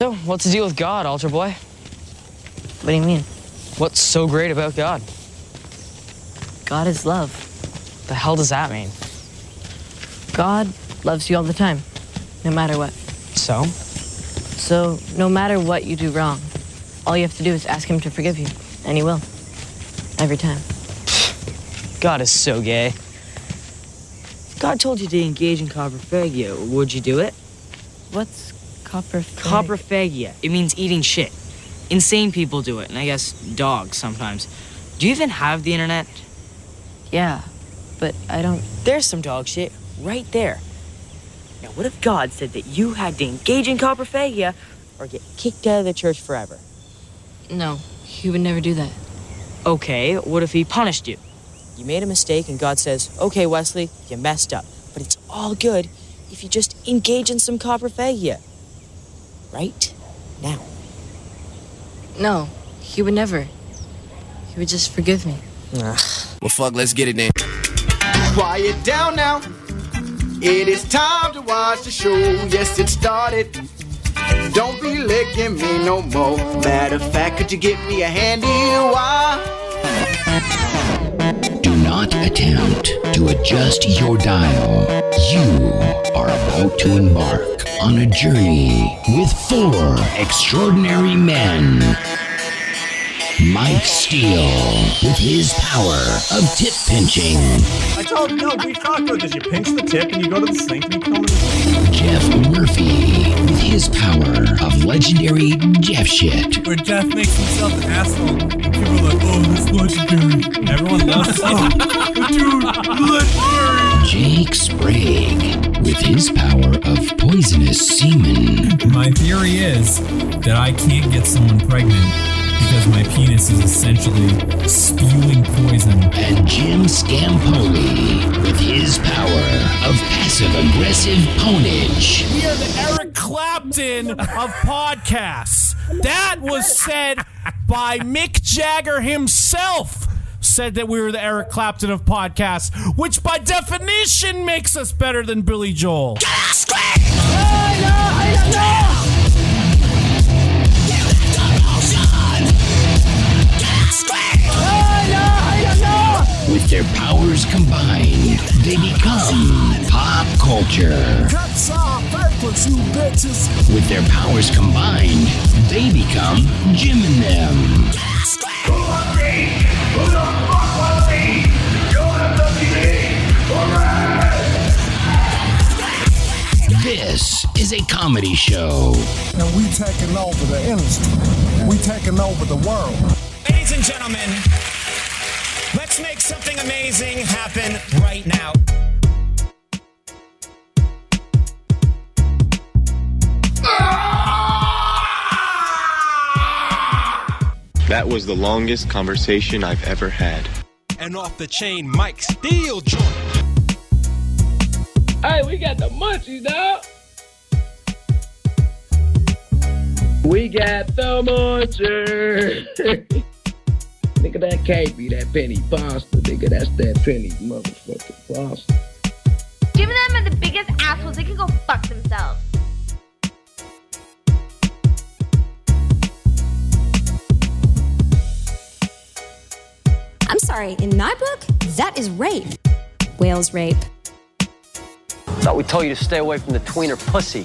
So, what's the deal with God, altar boy? What do you mean? What's so great about God? God is love. The hell does that mean? God loves you all the time, no matter what. So? So, no matter what you do wrong, all you have to do is ask him to forgive you, and he will. Every time. God is so gay. If God told you to engage in coprophagia, would you do it? What's coprophagia? Coprophagia. It means eating shit. Insane people do it, and I guess dogs sometimes. Do you even have the internet? Yeah, but I don't... There's some dog shit right there. Now, what if God said that you had to engage in coprophagia or get kicked out of the church forever? No, he would never do that. Okay, what if he punished you? You made a mistake and God says, okay, Wesley, you messed up. But it's all good if you just engage in some coprophagia. Right? Now. No, he would never. He would just forgive me. Well, fuck, let's get it then. Quiet down now. It is time to watch the show. Yes, it started. Don't be licking me no more. Matter of fact, could you get me a handy wire? Do not attempt to adjust your dial. You are about to embark on a journey with 4 extraordinary men. Mike Steele, with his power of tip pinching. I told you, no, we talked about this. You pinch the tip and you go to the sink and you come in. Jeff Murphy, with his power of legendary Jeff shit. Where Jeff makes himself an asshole. And people are like, oh, that's legendary. Everyone loves it. Oh, dude, legendary. Jake Sprague, with his power of poisonous semen. My theory is that I can't get someone pregnant because my penis is essentially spewing poison. And Jim Scampoli, with his power of passive-aggressive ponage. We are the Eric Clapton of podcasts. That was said by Mick Jagger himself. Said that we were the Eric Clapton of podcasts, which by definition makes us better than Billy Joel. With their powers combined, they become pop culture. With their powers combined, they become Jim and them. This is a comedy show. And we taking over the industry. We taking over the world. Ladies and gentlemen, let's make something amazing happen right now. That was the longest conversation I've ever had. And off the chain, Mike Steele joint. Hey, we got the munchies, dog. We got the munchies. Nigga, that can't be that penny pasta. Nigga, that's that penny motherfucking pasta. Jim and them are the biggest assholes. They can go fuck themselves. I'm sorry, in my book, that is rape. Whales rape. Thought we told you to stay away from the tweener pussy.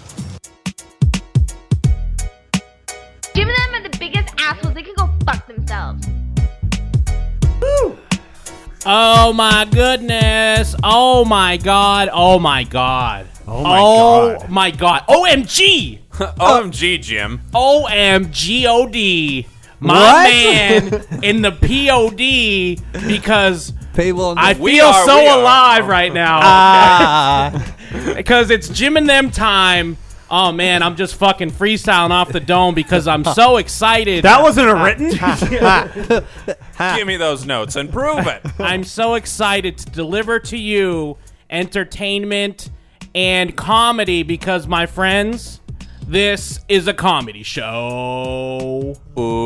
Jim and them are the biggest assholes. They can go fuck themselves. Woo. Oh my goodness. Oh my god. Oh my god. Oh my god. Oh my god. OMG. OMG, Jim. OMGOD. My man in the POD because I feel so alive right now. Because it's Jim and them time. Oh man, I'm just fucking freestyling off the dome because I'm so excited. That wasn't a written? Give me those notes and prove it. I'm so excited to deliver to you entertainment and comedy because, my friends, this is a comedy show.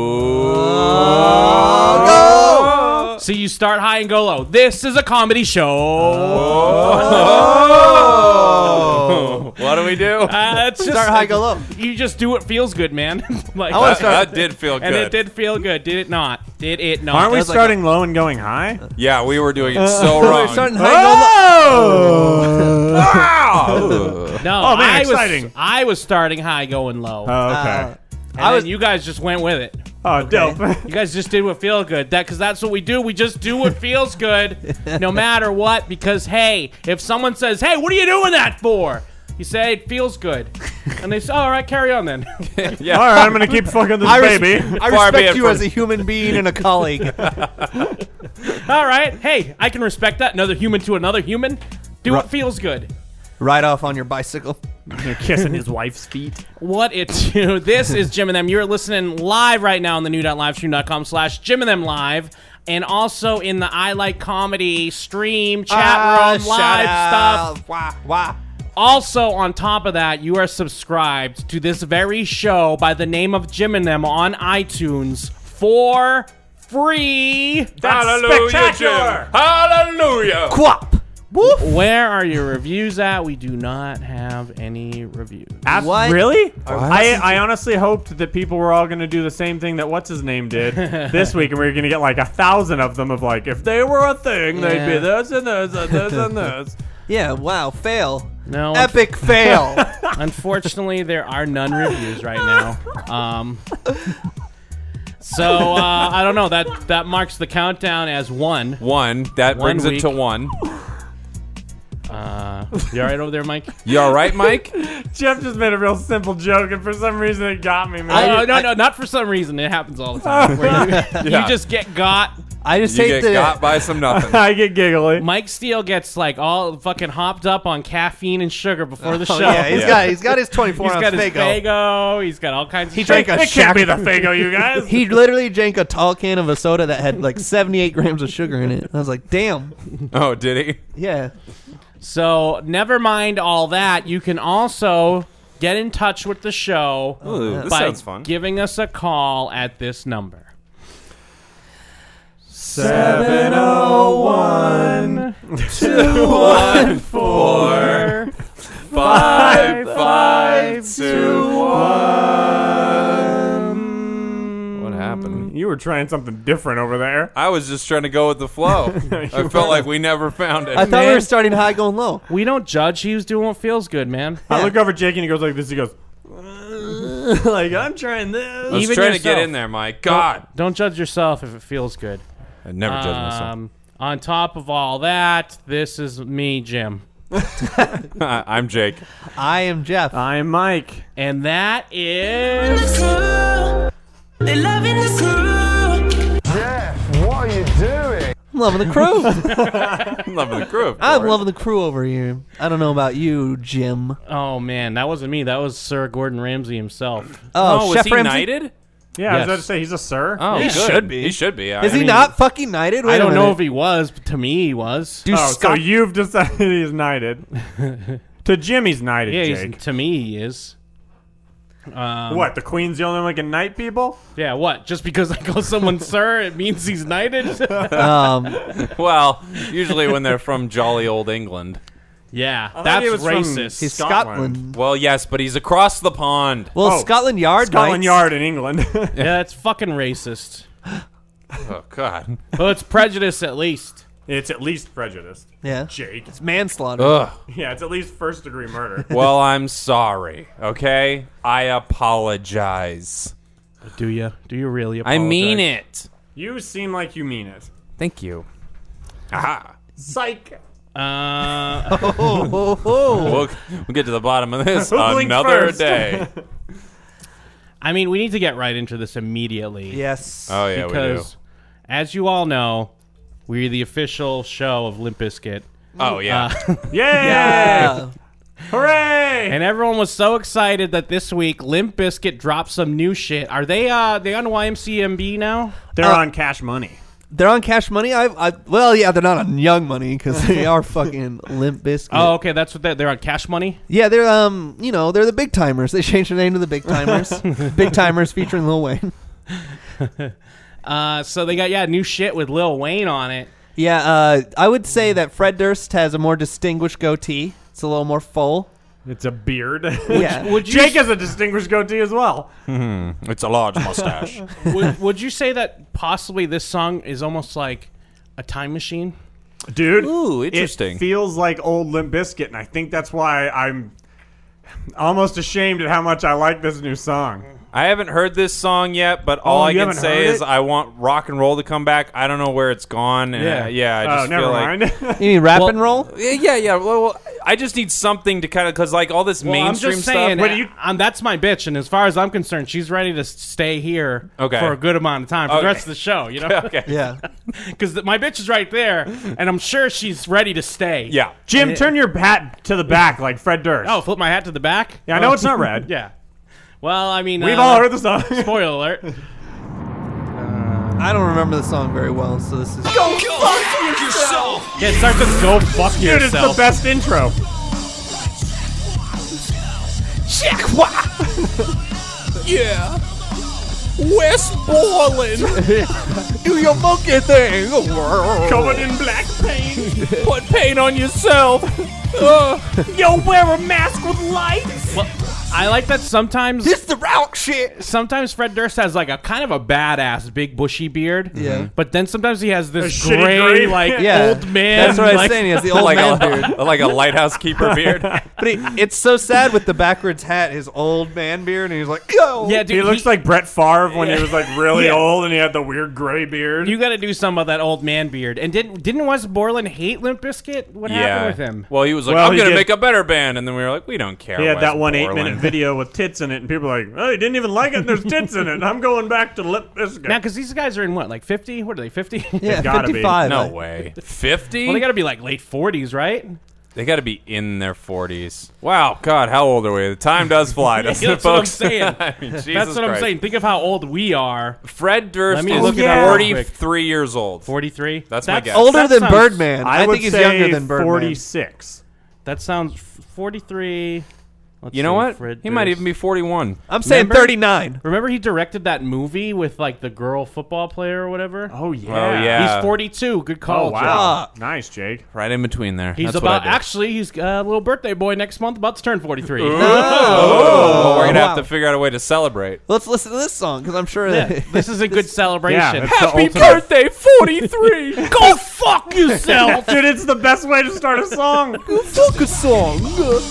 Go! So you start high and go low. This is a comedy show. What do we do? It's just, Start high, go low. You just do what feels good, man. Like that did feel good. And it did feel good. Did it not? Did it not? Aren't we starting low and going high? Yeah, we were doing it so wrong. We're starting high, go low. No, Oh, man, exciting. I was starting high, going low. Oh, okay. And then you guys just went with it. Oh, dope. You guys just did what feels good. Because that's what we do. We just do what feels good no matter what. Because, hey, if someone says, hey, what are you doing that for? You say, it feels good. And they say, all right, carry on then. Yeah. All right, I'm going to keep fucking this baby. I respect you as a human being and a colleague. All right. Hey, I can respect that. Another human to another human. Do what feels good. Ride off on your bicycle. You're kissing his wife's feet. What it do? This is Jim and Them. You're listening live right now on the new.livestream.com/Jim and Them live. And also in the I Like Comedy stream, chat room, live stuff. Wow. Also, on top of that, you are subscribed to this very show by the name of Jim and Them on iTunes for free. That's Hallelujah, spectacular. Jim. Hallelujah. Quap. Woof. Where are your reviews at? We do not have any reviews. What? Really? I honestly hoped that people were all going to do the same thing that what's-his-name did this week, and we were going to get like 1,000 of them of like, if they were a thing, they'd be this and this and this and this. Yeah, wow, fail. No. Epic fail. Unfortunately, there are none reviews right now. So, I don't know. That marks the countdown as one. That brings it to one. You all right over there, Mike? You all right, Mike? Jeff just made a real simple joke, and for some reason it got me, man. No, not for some reason. It happens all the time. Where you just get got. I just You hate get got by some nothing. I get giggly. Mike Steele gets like all fucking hopped up on caffeine and sugar before the show. Yeah, he's got his 24 He's ounce got his Faygo. Faygo. He's got all kinds of He shit. drank a It can't be the Faygo, you guys. He literally drank a tall can of a soda that had like 78 grams of sugar in it. I was like, damn. Oh, did he? Yeah. So, never mind all that. You can also get in touch with the show Ooh, this by sounds fun. giving us a call at this number. 701 214 5521. What happened? You were trying something different over there. I was just trying to go with the flow. I felt like we never found it. I thought we were starting high, going low. We don't judge. He was doing what feels good, man. I look over at Jake and he goes like this. He goes, like, I'm trying this. I was trying to get in there, Mike. God. Don't judge yourself if it feels good. I never judge myself. On top of all that, this is me, Jim. I'm Jake. I am Jeff. I'm Mike. And that is... They love in the crew. Jeff, what are you doing? I'm loving the crew. I'm loving the crew. I'm loving the crew over here. I don't know about you, Jim. Oh, man, that wasn't me. That was Sir Gordon Ramsay himself. Oh, was Chef he Ramsay? knighted? Yeah, I was Yes. about to say he's a sir. Oh, He good. should be. He should be. Is he not fucking knighted? Wait I don't a know minute. if he was, but to me he was. Dude, So you've decided he's knighted. To Jim, he's knighted, Yeah, Jake. to me he is. What, the Queen's the only one that can knight people? Yeah, what? Just because I call someone sir, it means he's knighted? Well, usually when they're from jolly old England. Yeah, thought that's he was from racist. He's Scotland. Scotland. Well, yes, but he's across the pond. Well, Scotland Yard. Scotland knights. Yard in England. Yeah, that's fucking racist. Oh, God. Well, it's prejudice at least. It's at least prejudiced. Yeah. Jake. It's manslaughter. Ugh. Yeah, it's at least first-degree murder. Well, I'm sorry, okay? I apologize. Do you? Do you really apologize? I mean it. You seem like you mean it. Thank you. Aha. Psych. We'll get to the bottom of this Who blinked another first? day. I mean, we need to get right into this immediately. Yes. Oh, yeah, because, as you all know, we're the official show of Limp Bizkit. Oh, yeah. Yay! Yeah. Hooray! And everyone was so excited that this week Limp Bizkit dropped some new shit. Are they on YMCMB now? They're on Cash Money. They're on Cash Money. Well, yeah, they're not on Young Money because they are fucking Limp Bizkit. Oh, okay, that's what they're on Cash Money. Yeah, they're they're the Big Timers. They changed their name to the Big Timers. Big Timers featuring Lil Wayne. So they got new shit with Lil Wayne on it. Yeah, I would say that Fred Durst has a more distinguished goatee. It's a little more full. It's a beard. Yeah. Would you Jake has a distinguished goatee as well. It's a large mustache. would you say that possibly this song is almost like a time machine? Dude, Ooh, interesting. It feels like old Limp Bizkit, and I think that's why I'm almost ashamed at how much I like this new song. I haven't heard this song yet, but all I can say is I want rock and roll to come back. I don't know where it's gone. And I just never feel mind. like You mean rap and roll? Yeah. Well, I just need something to kind of because like all this mainstream I'm just saying, stuff. that's my bitch, and as far as I'm concerned, she's ready to stay here for a good amount of time for the rest of the show. You know? Okay. Yeah. Because my bitch is right there, and I'm sure she's ready to stay. Yeah. Jim, turn your hat to the back like Fred Durst. Oh, flip my hat to the back? Yeah, I know it's not red. Yeah. Well, I mean... We've all heard the song. Spoiler alert. I don't remember the song very well, so this is... Go fuck yourself! Yeah, it starts with go fuck Dude, yourself. it's the best intro. Yeah. West Borland. Do your monkey thing. Covered in black paint. Put paint on yourself. Yo, wear a mask with lights. Well, I like that sometimes... This the rock shit. Sometimes Fred Durst has like a kind of a badass big bushy beard. Yeah. But then sometimes he has this A shitty gray, gray. like Yeah. old man. That's what I was like, saying. He has the old like man beard. like a lighthouse keeper beard. But it's so sad with the backwards hat, his old man beard, and he's like, yo. Yeah, dude, He looks like Brett Favre when he was like really Yeah. old and he had the weird gray beard. You got to do something about that old man beard. And didn't Wes Borland hate Limp Bizkit? What happened with him? Well, he was like, Well, I'm he going to did- make a better band. And then we were like, we don't care. He had Wes that one Borland. 8-minute video with tits in it, and people are like, oh, he didn't even like it, and there's tits in it. I'm going back to Limp Bizkit. Now, because these guys are in what, like 50? What are they, 50? Yeah, gotta be. 55. No way. 50? Well, they got to be like late 40s, right? They got to be in their 40s. Wow, God, how old are we? The time does fly, doesn't That's it, what I'm folks? saying. I mean, Jesus That's what I'm Christ. saying. Think of how old we are. Fred Durst Let me is look it up real quick. 43 years old. 43? That's my guess. Older That than sounds- Birdman. I I would think he's say younger than Birdman. 46. That sounds 43. Let's You know see, what? Fred He might Durst. even be 41. I'm saying Remember? 39. Remember he directed that movie with like the girl football player or whatever? Oh, yeah. Oh, yeah. He's 42. Good call. Oh, wow. Fuck. Nice, Jake. Right in between there. He's That's about what I did. actually he's a little birthday boy next month, about to turn 43. Oh, well, we're gonna wow. have to figure out a way to celebrate. Let's listen to this song, because I'm sure Yeah, that... this is a good celebration. Yeah, it's the Happy ultimate. birthday, 43! Go fuck yourself. Dude, it's the best way to start a song. Fuck a song.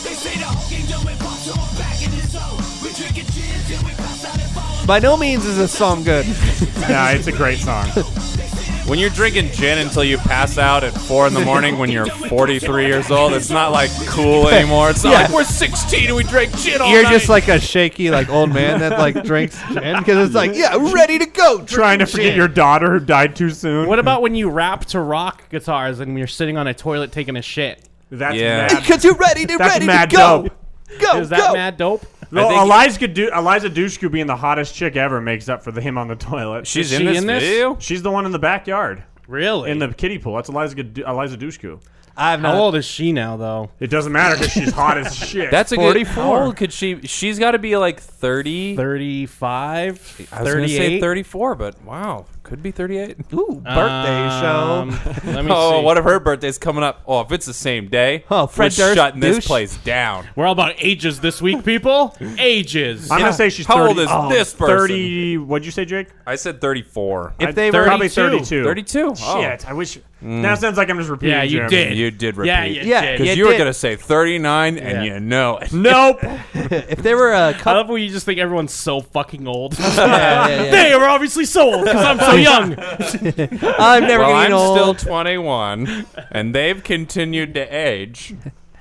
By no means is this song good. Yeah, it's a great song. When you're drinking gin until you pass out at 4 in the morning when you're 43 years old, it's not like cool anymore. It's not Yeah. like we're 16 and we drank gin all You're night. just like a shaky, like old man that like drinks gin, because it's like, yeah, ready to go. Trying to drinking forget gin. your daughter who died too soon. What about when you rap to rock guitars and you're sitting on a toilet taking a shit? That's Yeah. mad. Because you're ready to That's ready mad to go. dope. Go, Is that go. mad dope? Well, I think- Eliza Dushku being the hottest chick ever makes up for him on the toilet. She's Is in she this in this? video? She's the one in the backyard. Really? In the kiddie pool. That's Eliza Dushku. I've How not. old is she now, though? It doesn't matter because she's hot as shit. That's a 44. good. How old could she? She's got to be like 30. 35? I was going to 38? say 34, but wow, could be 38. Ooh, birthday show. Let me Oh, see. what if her birthday's coming up? Oh, if it's the same day, Oh, Fred we're Durst shutting this douche. place down. We're all about ages this week, people. Ages. I'm going to say she's How 30. old is this person? 30. What'd you say, Jake? I said 34. If they were Probably 32. 32. 32? Oh. Shit, I wish. Now it sounds like I'm just repeating. Yeah, you Jim. did. You did repeat. Yeah, you Yeah, did. Because You you were did. going to say 39, and Yeah. you know it. Nope. if they were a I couple, love when you just think everyone's so fucking old. yeah. They are obviously so old because I'm so young. I'm never Well, getting I'm old. still 21, and they've continued to age.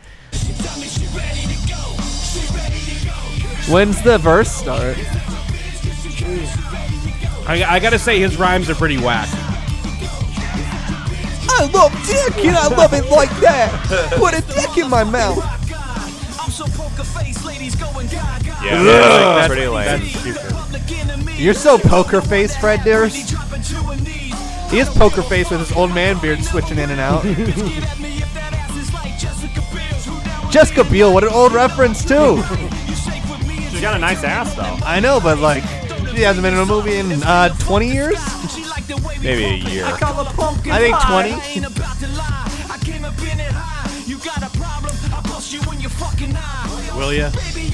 When's the verse start? I gotta say, his rhymes are pretty whack. I love dick and I love it like that. Put a dick in my mouth. Yeah, that's pretty lame. You're so poker face, Fred Durst. He is poker face with his old man beard switching in and out. Jessica Biel, what an old reference too. She's got a nice ass, though. I know, but like, she hasn't been in a movie in 20 years. Maybe a year. I think 20. Will ya?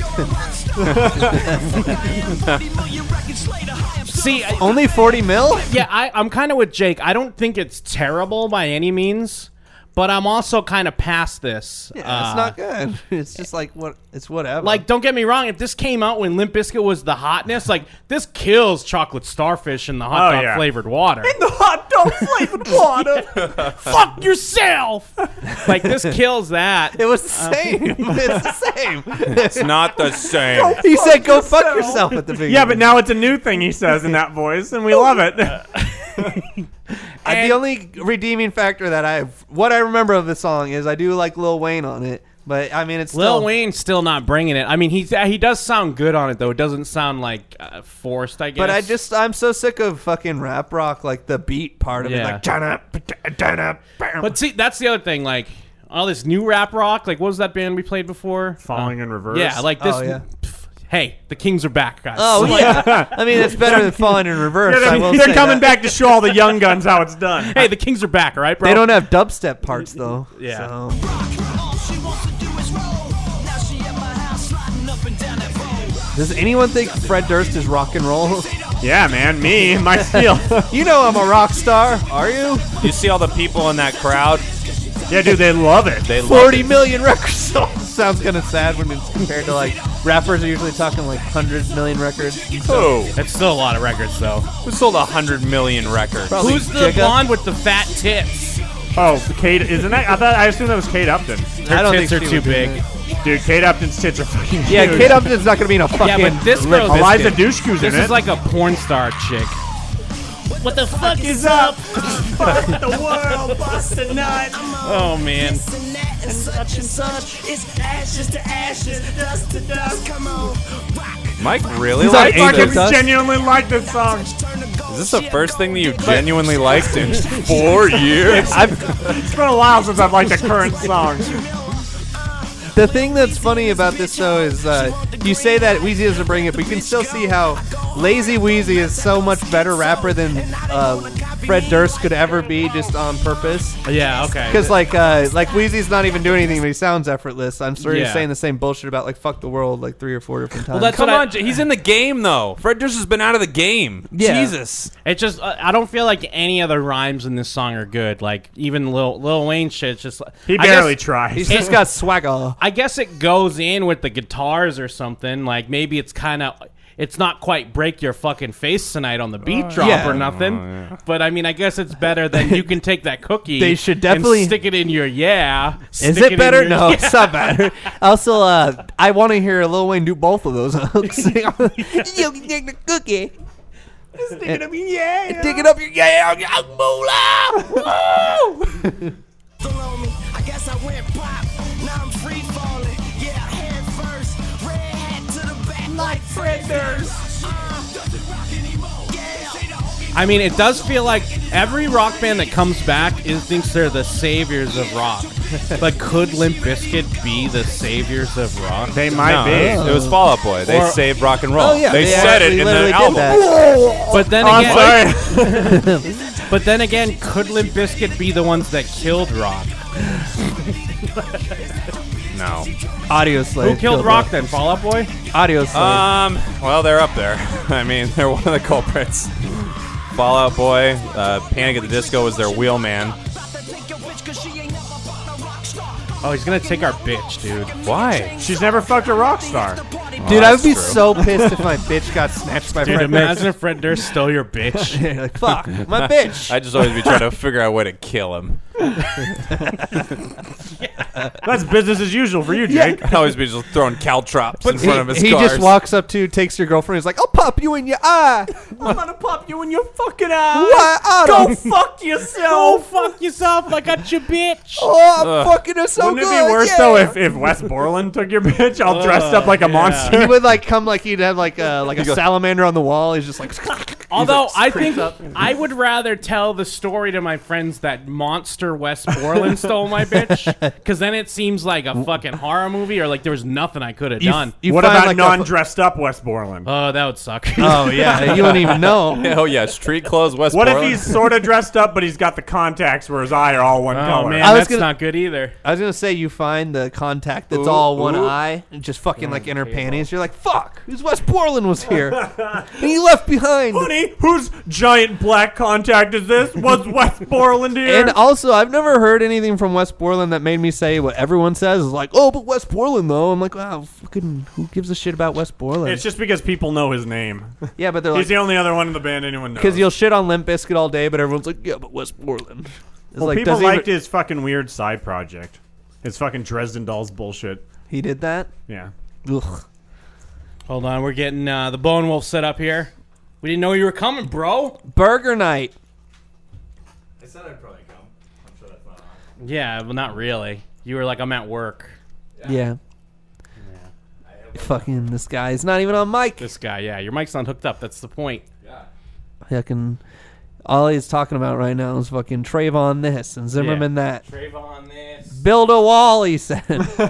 See, only 40 mil? Yeah, I'm kind of with Jake. I don't think it's terrible by any means, but I'm also kind of past this. Yeah, it's not good. It's just like it's whatever. Like, don't get me wrong. If this came out when Limp Bizkit was the hotness, like this kills Chocolate Starfish in the hot dog flavored water. In the hot dog flavored water. Fuck yourself. Like this kills that. It was the same. It's the same. It's not the same. He said, "Go fuck yourself" at the beginning. Yeah, but now it's a new thing he says in that voice, and we love it. The only redeeming factor that what I remember of the song is I do like Lil Wayne on it, but I mean it's still, Lil Wayne's still not bringing it. I mean he does sound good on it though. It doesn't sound like forced, I guess. But I'm so sick of fucking rap rock, like the beat part of it, like But see, that's the other thing, like all this new rap rock, like what was that band we played before? Falling in Reverse. Yeah, like this. Hey, the Kings are back, guys. Oh, yeah. I mean, it's better than Falling in Reverse. Yeah, they're coming back to show all the young guns how it's done. Hey, the Kings are back, all right, bro? They don't have dubstep parts, though. Yeah. So. Does anyone think Fred Durst is rock and roll? Yeah, man. Me, my steel. You know I'm a rock star. Are you? You see all the people in that crowd? Yeah, dude, they love it. They love 40 million records sold. Sounds kind of sad when it's compared to like rappers are usually talking like 100 million records. Oh, it's still a lot of records though. Who sold 100 million records? Probably Who's the blonde with the fat tits? Oh, Kate, isn't that? I assumed that was Kate Upton. Her tits are too big. Dude, Kate Upton's tits are fucking huge. Yeah, Kate Upton's not going to be in a fucking... Yeah, but this girl... Eliza Dushku's in it. This is like a porn star chick. What the fuck is up? Fuck the world, bust a nut. Oh, man. And such and such. It's ashes to ashes, dust to dust. Come on, rock. Mike really I likes fucking this. genuinely like this song. Is this the first thing that you genuinely liked in 4 years? It's been a while since I've liked a current song. The thing that's funny about this, though, is you say that Wheezy doesn't bring it, but you can still see how Lazy Wheezy is so much better rapper than Fred Durst could ever be, just on purpose. Yeah, okay. Because like Wheezy's not even doing anything, but he sounds effortless. I'm sure he's saying the same bullshit about like fuck the world like 3 or 4 different times. Well, come on, he's in the game though. Fred Durst has been out of the game. Yeah. Jesus. It's just I don't feel like any other rhymes in this song are good. Like even Lil Wayne shit. It's just he barely tries. He's just got swagger. I guess it goes in with the guitars or something. Like maybe it's kind of. It's not quite break your fucking face tonight on the beat drop or nothing. Yeah. But I mean, I guess it's better than you can take that cookie. They should definitely and stick it in your Is it better? No, it's not better. Also, I want to hear Lil Wayne do both of those hooks. You can take the cookie. Stick it up your yeah. Dig it up your yeah. I guess I went pop. Now I'm free falling. Yeah, head first. Red hat to the back like Fred Durst. I mean, it does feel like every rock band that comes back thinks they're the saviors of rock. But could Limp Bizkit be the saviors of rock? They might be. It was Fall Out Boy. They saved rock and roll. Oh, yeah, they said it in the album. But then again, but then again, could Limp Bizkit be the ones that killed rock? No. Audioslave. Who killed rock then? Fall Out Boy? Audioslave. Well, they're up there. I mean, they're one of the culprits. Fall Out Boy, Panic at the Disco was their wheelman. Oh, he's gonna take our bitch, dude. Why? She's never fucked a rock star. Dude, I would be so pissed if my bitch got snatched by Dude, Fred imagine if Fred Durst stole your bitch. Durst. Like, fuck, my bitch. I just always be trying to figure out a way to kill him. That's business as usual for you, Jake. I'd always be just throwing caltrops in front of his He cars. just walks up to, takes your girlfriend. He's like, "I'll pop you in your eye." I'm gonna pop you in your fucking eye. Why, Go fuck yourself. Go fuck yourself. I got your bitch. Oh, I'm fucking her so Wouldn't good. it be worse though if Wes Borland took your bitch all dressed up like a monster? He would like come like he'd have like a salamander on the wall. He's just like, Although He's like, I think creeps up. I would rather tell the story to my friends that monster Wes Borland stole my bitch, because then it seems like a fucking horror movie, or like there was nothing I could have done. What about non-dressed up Wes Borland? Oh, that would suck. Oh yeah, you wouldn't even know. Oh yeah, street clothes Wes What Borland. if he's sort of dressed up, but he's got the contacts where his eye are all one color? Man, that's not good either. I was gonna say you find the contact that's Ooh, all one ooh. eye, and just fucking like in her panties. You're like, fuck, who's Wes Borland was here, and he left behind. Honey, whose giant black contact is this? Was Wes Borland here? And also, I've never heard anything from Wes Borland that made me say what everyone says is like, oh, but Wes Borland though. I'm like, wow, fucking, who gives a shit about Wes Borland? It's just because people know his name. Yeah, but they're he's like, the only other one in the band anyone knows. because you'll shit on Limp Bizkit all day, but everyone's like, yeah, but Wes Borland. It's Well, like, people does he liked ever- his fucking weird side project. His fucking Dresden Dolls bullshit. He did that? Yeah. Ugh. Hold on, we're getting the Bone Wolf set up here. We didn't know you were coming, bro. Burger night. I said I'd probably come. I'm sure that's not on. Yeah, well, not really. You were like, I'm at work. Yeah. Fucking this guy is not even on mic. This guy, yeah. Your mic's not hooked up. That's the point. Yeah. Fucking, all he's talking about right now is fucking Trayvon this and Zimmerman that. Trayvon this. Build a wall, he said.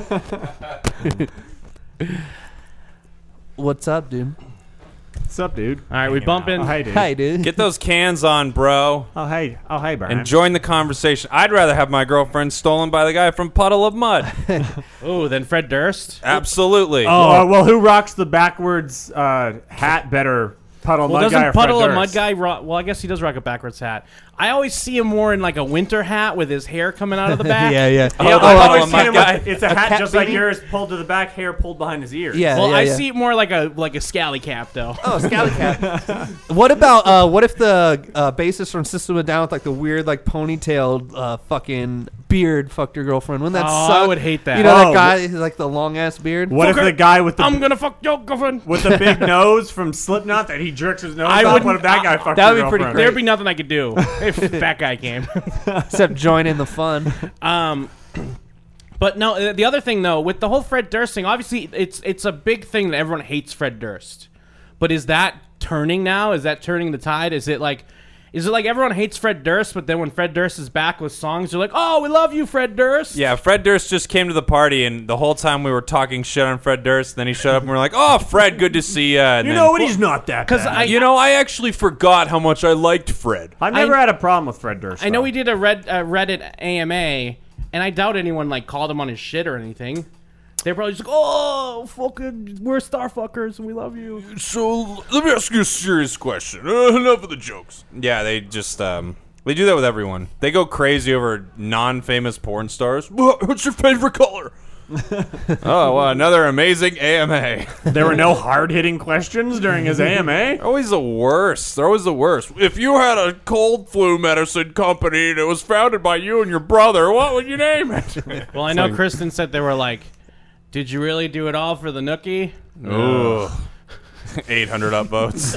What's up, dude? What's up, dude? All right, we bumping. Oh, hey, dude. Hi, dude. Get those cans on, bro. Oh, hey. Oh, hey, Brian. And join the conversation. I'd rather have my girlfriend stolen by the guy from Puddle of Mud. Oh, then Fred Durst? Absolutely. Oh, well, who rocks the backwards hat better? Puddle Well, Mud guy or doesn't Puddle Fred of Mud Durst? guy rock? Well, I guess he does rock a backwards hat. I always see him more in like a winter hat with his hair coming out of the back. Yeah. Yeah, Oh, I've always Puddle of seen Mud him guy. with, it's a A hat cat just like beanie? yours, pulled to the back, hair pulled behind his ears. Yeah. Well, I yeah. see it more like a scally cap though. Oh, scally cap. What about what if the bassist from System of a Down with like the weird like ponytailed fucking beard fucked your girlfriend? Wouldn't that Oh, suck? I would hate that. You know Oh, that guy, he's like the long ass beard. What if the guy with the I'm gonna fuck your girlfriend with the big nose from Slipknot that he jerks his nose I off? wouldn't- What if that guy fucked that your would be pretty girlfriend? great. There'd be nothing I could do if that guy came. Except join in the fun. But no, the other thing though, with the whole Fred Durst thing, obviously it's a big thing that everyone hates Fred Durst. But is that turning now? Is that turning the tide? Is it like everyone hates Fred Durst, but then when Fred Durst is back with songs, they're like, "Oh, we love you, Fred Durst." Yeah, Fred Durst just came to the party, and the whole time we were talking shit on Fred Durst. Then he showed up, and we were like, "Oh, Fred, good to see ya." And You then, know what? He's not that bad. I actually forgot how much I liked Fred. I've never had a problem with Fred Durst. I know though. we did a Reddit AMA, and I doubt anyone like called him on his shit or anything. They're probably just like, "Oh, fucking, we're star fuckers, and we love you." So let me ask you a serious question. Enough of the jokes. Yeah, they just they do that with everyone. They go crazy over non-famous porn stars. What's your favorite color? Oh, well, another amazing AMA. There were no hard-hitting questions during his AMA. Always the worst. They're always the worst. If you had a cold flu medicine company and it was founded by you and your brother, what would you name it? Well, I know Kristen said they were like, "Did you really do it all for the nookie?" Ooh. 800 upvotes.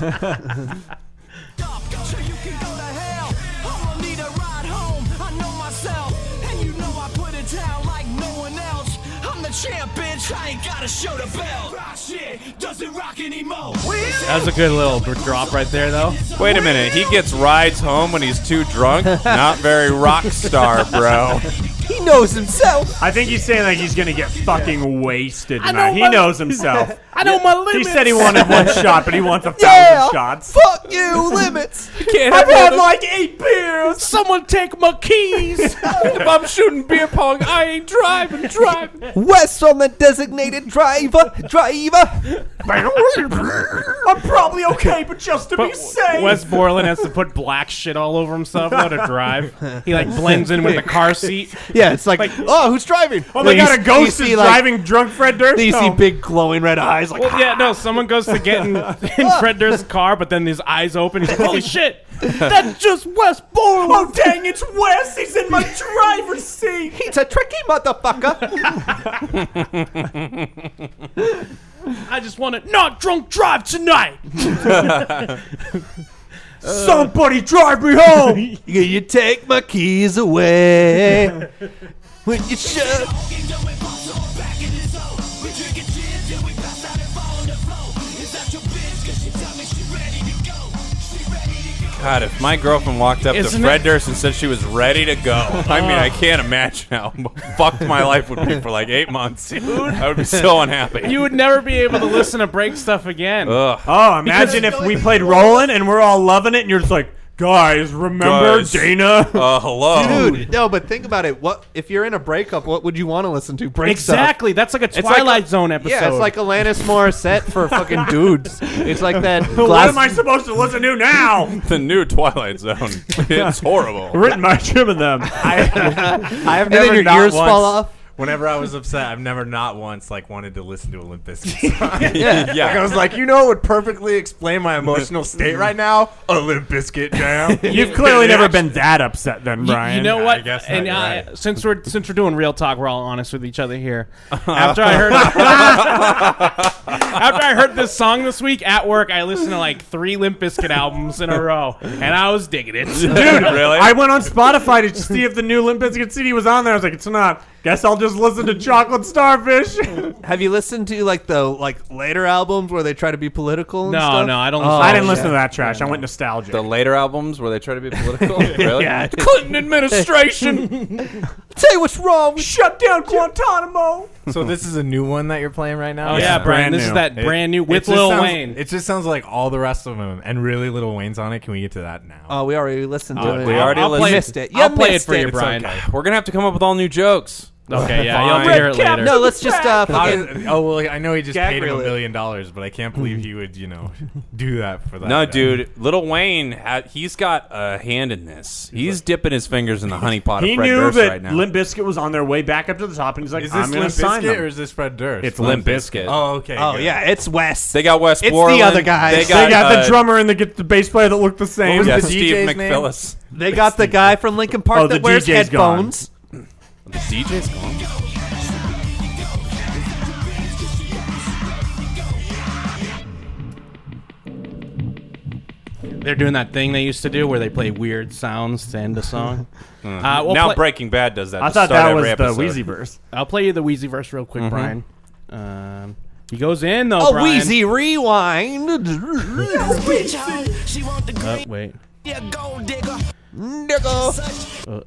So you can go to hell. I'ma need a ride home. I know myself, and you know I put it down like no one else. I'm the champ, bitch. I ain't gotta show the belt. Rock shit doesn't rock anymore. That was a good little drop right there, though. Wait a minute. He gets rides home when he's too drunk? Not very rock star, bro. He knows himself. I think he's saying like he's gonna get fucking wasted I know tonight. He my- knows himself. I know my He limits. said he wanted one shot, but he wants 1,000 Yeah. shots. Fuck you, limits. Can't I've have more had than- like 8 beers. Someone take my keys. If I'm shooting beer pong, I ain't driving. West on the designated driver. I'm probably okay, but just to be safe. Wes Borland has to put black shit all over himself now to drive. He like blends in with the car seat. Yeah, it's like, oh, who's driving? Oh my Then god, you a ghost see, is like, driving drunk Fred Durst. You see home. big glowing red eyes. Like, Well, yeah, no, someone goes to get in Fred Durst's car, but then his eyes open. He's like, "Holy shit, that's just Wes Borland." Oh dang, it's Wes. He's in my driver's seat. he's a tricky motherfucker. I just want to not drunk drive tonight. Somebody drive me home. You take my keys away when you should. God, if my girlfriend walked up to Isn't Fred it- Durst and said she was ready to go, I mean, I can't imagine how fucked my life would be for like 8 months. I would be so unhappy. You would never be able to listen to break stuff again. Ugh. Oh, imagine if we played Rollin' and we're all loving it, and you're just like, guys, remember Guys. Dana? Hello. Dude, no, but think about it. What if you're in a breakup? What would you want to listen to? Break Exactly. That's like a It's Twilight Zone episode. Yeah, it's like Alanis Morissette for fucking dudes. It's like that. What am I supposed to listen to now? The new Twilight Zone. It's horrible. Written by Jim and them. I have And then never your not ears once, fall off? Whenever I was upset, I've never not once like wanted to listen to a Limp Bizkit song. Yeah. Like, I was like, you know, it would perfectly explain my emotional state right now. A Limp Bizkit jam. You've clearly never been that upset, then, Brian. You know what? I guess not, and you're right. since we're doing real talk, we're all honest with each other here. After I heard this song this week at work, I listened to like 3 Limp Bizkit albums in a row, and I was digging it. Dude, Really? I went on Spotify to see if the new Limp Bizkit CD was on there. I was like, it's not. Guess I'll just listen to Chocolate Starfish. Have you listened to like the later albums where they try to be political? And No, stuff? no, I don't. I didn't listen to that trash. I went nostalgic. The later albums where they try to be political? Really? Yeah. Clinton administration. Tell you what's wrong. Shut down Guantanamo. So this is a new one that you're playing right now? Oh yeah, Brian. brand This is new. that brand new with It just Lil sounds- Wayne. It just sounds like all the rest of them, and really Lil Wayne's on it. Can we get to that now? Oh, we already listened to it. we already I'll play listened. it. You I'll play it missed for you, It's Brian. okay. We're going to have to come up with all new jokes. Okay, yeah, Fine. you'll have to hear it later. No, let's just How fucking. did- oh well, I know he just Gag paid him reel $1 it. million, but I can't believe he would, do that for that. No, dude. Lil Wayne, he's got a hand in this. He's dipping his fingers in the honey pot of He Fred knew Durst that right now. Limp Bizkit was on their way back up to the top, and he's like, Is I'm this going Limp to sign Bizkit them. or is this Fred Durst? It's Limp Limp Bizkit. Oh, okay. Oh good. yeah, it's Wes. They got Wes It's the Borland. other guys. They They got the uh, drummer and the bass player that looked the same. was Yeah, the Steve DJ's name? McPhillis. They got the guy from Linkin Park Oh, that the wears DJ's gone. headphones. The DJ's gone. They're doing that thing they used to do where they play weird sounds to end a song. We'll Now play- Breaking Bad does that. I to thought start that every was the episode. Wheezy verse. I'll play you the Wheezy verse real quick, Brian. He goes in though. Oh, Brian. Wheezy rewind. Wait. Nigga.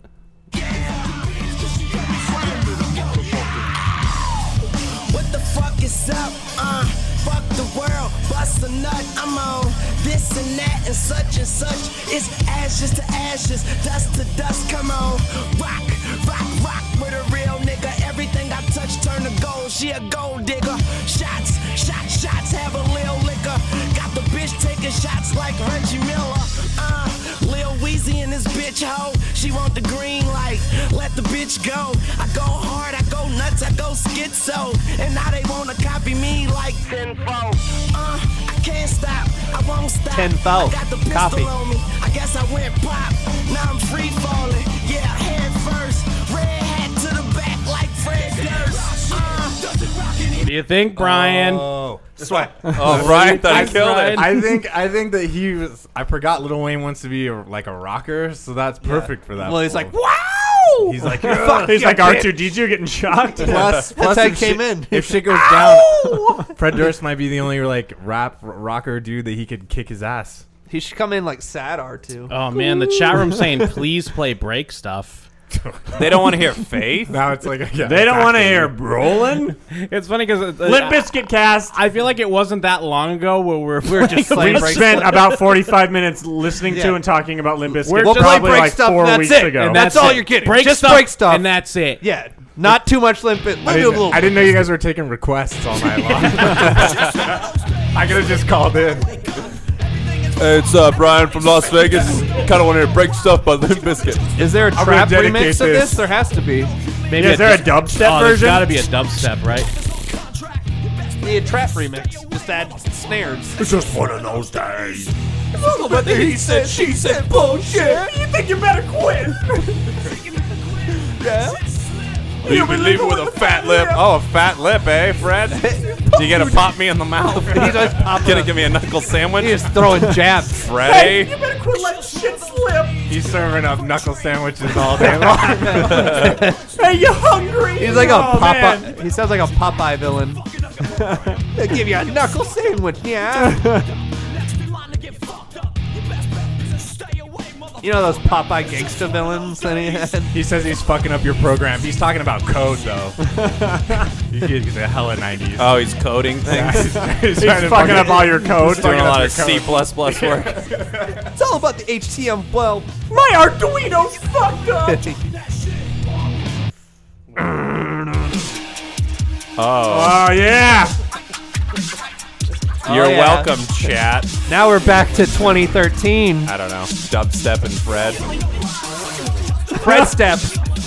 What the fuck is up? Fuck the world, bust a nut. I'm on this and that and such. It's ashes to ashes, dust to dust. Come on, rock, rock, rock with a real nigga. Everything I touch turn to gold. She a gold digger. Shots, shots, shots. Have a lil liquor. Got the bitch taking shots like Reggie Miller. Lil Weezy in this bitch hoe. She want the green light. Let the bitch go. I go hard, I go nuts, I go schizo. And now they wanna copy me like tenfold. I can't stop, I won't stop. Tenfold. I got the pistol Copy. on me. I guess I went pop. Now I'm free falling. Yeah, head first. Red hat to the back like Fred Durst. What do you think, Brian? Oh, Sweat. Oh, Brian thought he killed it. I think that he was. I forgot Lil Wayne wants to be a rocker, so that's perfect for that. Well, he's role. like, wow. He's like, He's like R2D2 getting shocked. Plus That's how if it came shit- in. If shit goes down, Fred Durst might be the only rocker dude that he could kick his ass. He should come in like sad R2. Oh man, the chat room saying please play break stuff. They don't want to hear Faith. Now it's like They don't want to hear Rollin'. It's funny because Limp Bizkit cast. I feel like it wasn't that long ago where we're just We playing break spent stuff. about 45 minutes listening to Yeah. and talking about Limp Bizkit. We'll play probably break like stuff, 4 and weeks that's it. ago. And that's all you're getting. Break Just stuff, break stuff. and that's it. Yeah, not too much Limp Bizkit. Maybe a little. I didn't know you guys were taking requests all night long. I could have just called in. Hey, it's Brian from Las Vegas. Kind of wanted to break stuff by Limp Bizkit. Is there a gonna trap dedicate remix of this. this? There has to be. Maybe Is there a dubstep There's version? got to be a dubstep, right? The trap remix. Just add snares. It's just one of those days. But he said, she said, bullshit. You think you better quit? Yeah. You been leaving with a fat lip. Oh, a fat lip, eh, Fred? Do you gonna pop me in the mouth? He's always popping Gonna up. give me a knuckle sandwich? He's throwing jabs. Freddy? You better quit letting shit slip. He's serving up knuckle sandwiches all day long. Hey, you hungry? He's like a Oh, Popeye. man. He sounds like a Popeye villain. They'll give you a knuckle sandwich, yeah. You know those Popeye gangsta villains that he had? He says he's fucking up your program. He's talking about code, though. He's a hella 90s. Oh, he's coding things? He's fucking up all your code. He's doing a lot of C++ work. It's all about the HTML. My Arduino's fucked up. Oh, yeah. You're welcome, chat. Now we're back to 2013. I don't know. Dubstep and Fred. Fred Step.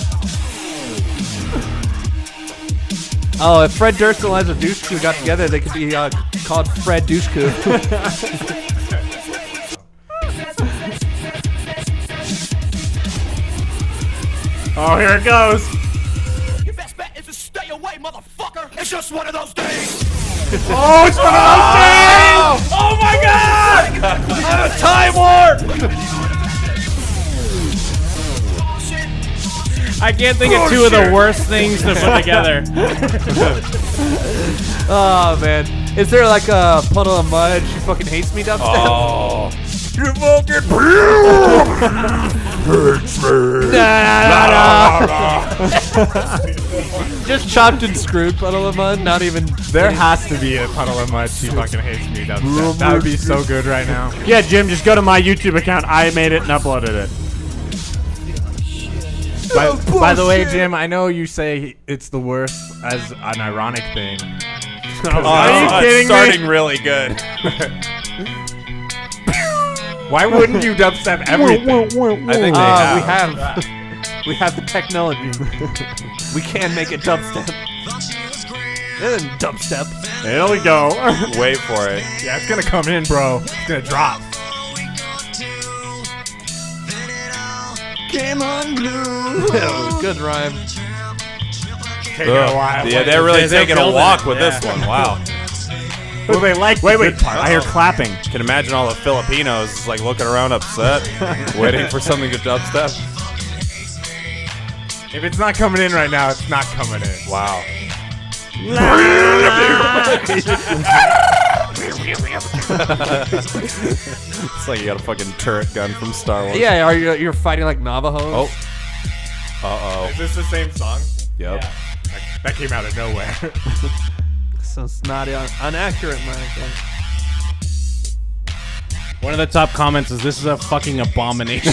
Oh, if Fred Durst and Liza Dushku got together, they could be called Fred Dushku. Oh, here it goes. Your best bet is to stay away, motherfucker. It's just one of those days. Oh, it's one of those days! Oh my god! I'm a time warp! I can't think of two of the worst things to put together. Oh, man. Is there like a puddle of mud? She fucking hates me dubstep? Oh. You fucking hates me. Just chopped and screwed puddle of mud, not even. There has to be a puddle of mud. She fucking hates me. That would be so good right now. Yeah, Jim, just go to my YouTube account. I made it and uploaded it. By the way, Jim, I know you say it's the worst as an ironic thing. Are you kidding me? Starting really good. Why wouldn't you dubstep everything? I think they have. We have the technology. We can make it dubstep. Then dubstep. There we go. Wait for it. Yeah, it's gonna come in, bro. It's gonna drop. Came on blue. Good rhyme. Yeah, they're really taking a walk with this one. Wow. Well, they like wait. I hear clapping. Can imagine all the Filipinos like looking around upset, waiting for something to dubstep. If it's not coming in right now, it's not coming in. Wow. It's like you got a fucking turret gun from Star Wars. Yeah, you're fighting like Navajos. Oh. Is this the same song? Yep. Yeah. That came out of nowhere. So it's not inaccurate, man. One of the top comments is, "This is a fucking abomination."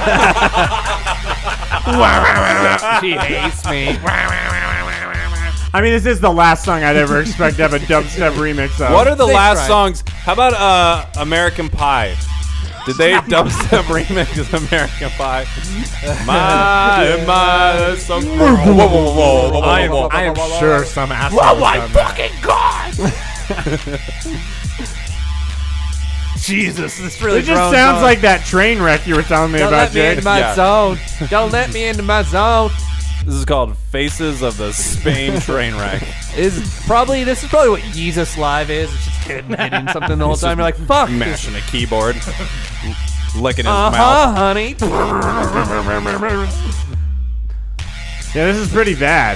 She hates me. I mean, this is the last song I'd ever expect to have a dubstep remix of. What are the last songs? How about American Pie? Did they dubstep remix American Pie? My song. Whoa. I am sure some asshole. Oh my fucking god! Jesus, this really It just sounds on. like that train wreck you were telling me Don't about, let me Jay. into my zone. Don't let me into my zone. This is called Faces of the Spain Train Wreck. This is probably what Jesus Live is. It's just hitting something the whole time. You're like, fuck. Mashing a keyboard. Licking his mouth. honey. Yeah, this is pretty bad.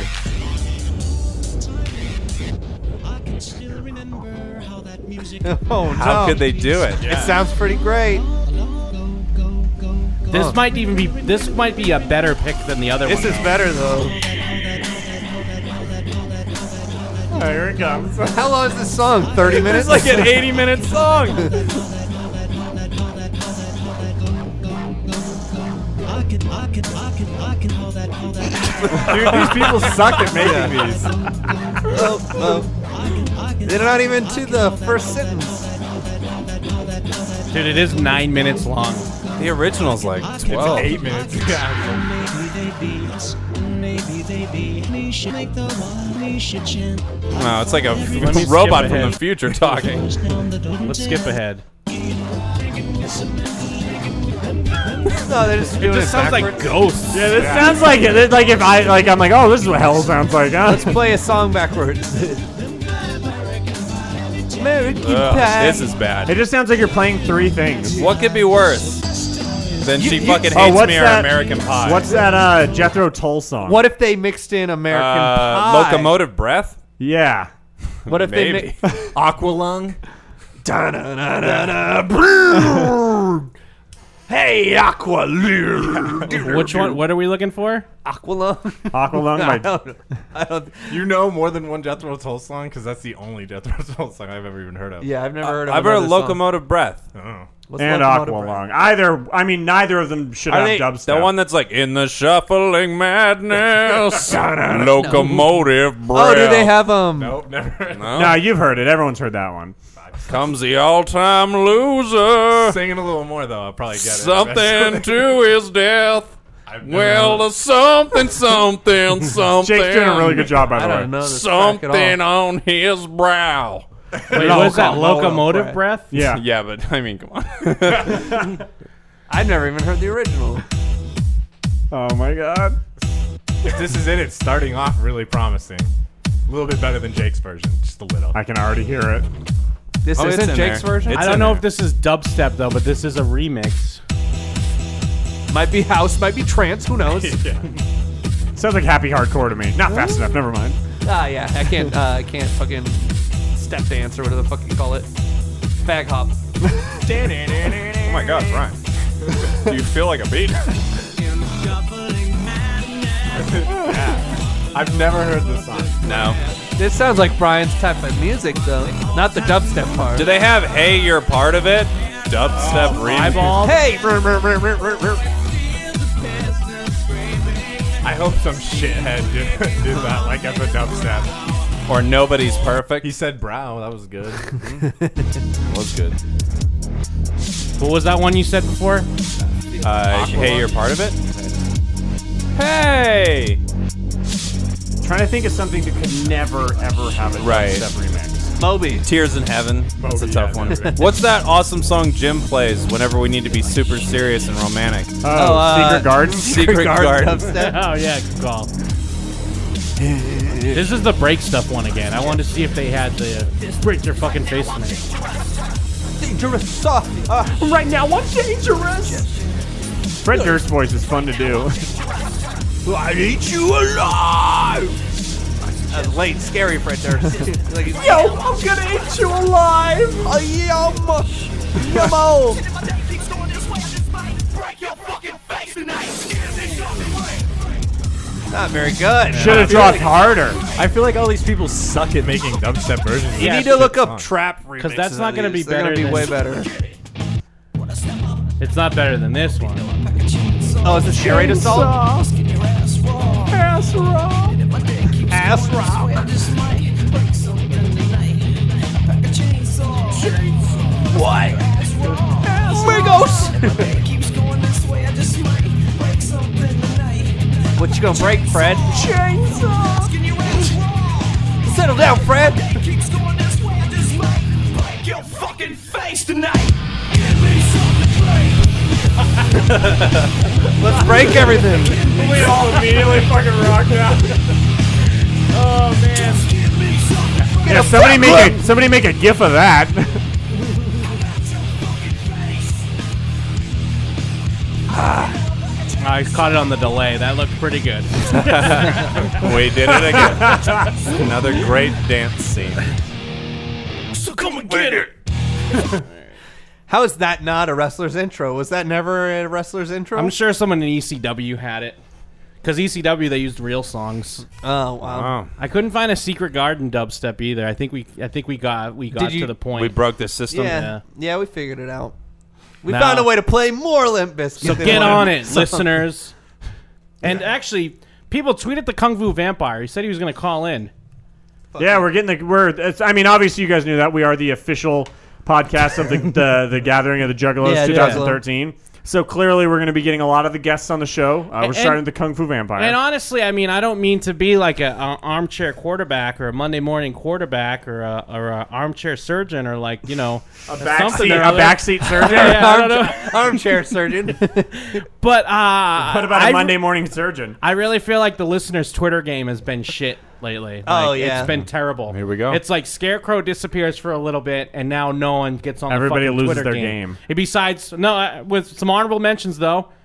Oh, How could they do it? It sounds pretty great. This might be a better pick than the other one. This is better though. Oh, here it comes. How long is this song? 30 minutes? It's like an 80-minute song. Dude, these people suck at making these. They're not even to the first sentence. Dude, it is 9 minutes long. The original's like 12. It's 8 minutes. No, it's like a Let me robot skip from ahead. the future talking. Let's skip ahead. No, they're just doing It just sounds like backwards. ghosts. Yeah, this sounds like it. Like if I'm like, oh, this is what hell sounds like. Huh? Let's play a song backwards. American Pie. This is bad. It just sounds like you're playing three things. What could be worse than she fucking Oh, hates what's me or that? American Pie? What's that Jethro Tull song? What if they mixed in American Pie? Locomotive Breath? Yeah. What if they Maybe. Aqualung? Hey, Aqualung. Which one? What are we looking for? Aqualung. Aqualung. I don't. You know more than one Jethro Tull song because that's the only Jethro Tull song I've ever even heard of. Yeah, I've never heard of. I've heard another song. Locomotive Breath. Oh. What's And Locomotive Breath? Aqualung. Neither of them should have dubstep. The one that's like in the shuffling madness, Locomotive Breath. Oh, do they have Nope, never. No, you've heard it. Everyone's heard that one. Comes the all-time loser. Sing it a little more though. I'll probably get it. Something to his death. Well, something. Jake's doing a really good job, by the way. don't know this track at all. Something on his brow. Wait, what is that? Locomotive Breath? Yeah. Yeah, but I mean, come on. I've never even heard the original. Oh my god. If this is it, it's starting off really promising. A little bit better than Jake's version, just a little. I can already hear it. This it's isn't in Jake's there. version? It's I don't in know there. if this is dubstep though, but this is a remix. Might be house, might be trance, who knows? Sounds like happy hardcore to me. Not fast enough, never mind. Ah, yeah, I can't fucking step dance or whatever the fuck you call it. Fag hop. Oh my god, Brian. Do you feel like a beat? I've never heard this song. No. This sounds like Brian's type of music, though. Not the dubstep part. Do they have Hey, You're Part of It? Dubstep remix. Eyeball. Hey! I hope some shithead did that like as a dubstep. Or Nobody's Perfect. He said brow. That was good. was good. What was that one you said before? Hey, You're Part of It? Hey! Trying to think of something that could never, ever have a dubstep remix. Moby. Tears in Heaven. That's a tough one. Moby. What's that awesome song Jim plays whenever we need to be super serious and romantic? Secret Garden? Secret Garden. Oh yeah, good call. This is the break stuff one again. I wanted to see if they had the break your fucking face tonight. Dangerous. Right now, I'm dangerous. Fred Durst's voice is fun to do. I eat you alive! That was late, scary Fred Durst. Like, Yo, I'm gonna eat you alive! Yum! Not very good. Should have dropped harder. I feel like all these people suck at making dubstep versions. You need to look up trap remixes. Because that's not going to be They're better. gonna be way than- better. It's not better than this one. Oh, is it Sherry to Salt? Ass rock. Ass rock. What? Migos! What you gonna break, Fred? Chainsaw. Settle down, Fred! Let's break everything. We all immediately fucking rocked out. Oh man. Yeah, somebody make a gif of that. I caught it on the delay. That looked pretty good. We did it again. Another great dance scene. So come and get it. How is that not a wrestler's intro? Was that never a wrestler's intro? I'm sure someone in ECW had it. Because ECW, they used real songs. Oh wow! I couldn't find a Secret Garden dubstep either. I think we got to the point. We broke the system. Yeah, we figured it out. We Now- found a way to play more Limp Bizkit. So than get one. on it, listeners. And actually, people tweeted the Kung Fu Vampire. He said he was going to call in. Yeah, we're getting I mean, obviously you guys knew that we are the official podcast of the Gathering of the Juggalos Yeah, 2013. So clearly we're going to be getting a lot of the guests on the show. We're starting with the Kung Fu Vampire. And honestly, I mean, I don't mean to be like an armchair quarterback or a Monday morning quarterback or a armchair surgeon or like, you know, a backseat surgeon? Yeah, I don't know. Armchair surgeon. But what about a Monday morning surgeon? I really feel like the listeners' Twitter game has been shit lately. Oh, Like, yeah. It's been terrible. Here we go. It's like Scarecrow disappears for a little bit, and now no one gets on Everybody the fucking loses Twitter their game. Besides, with some honorable mentions, though,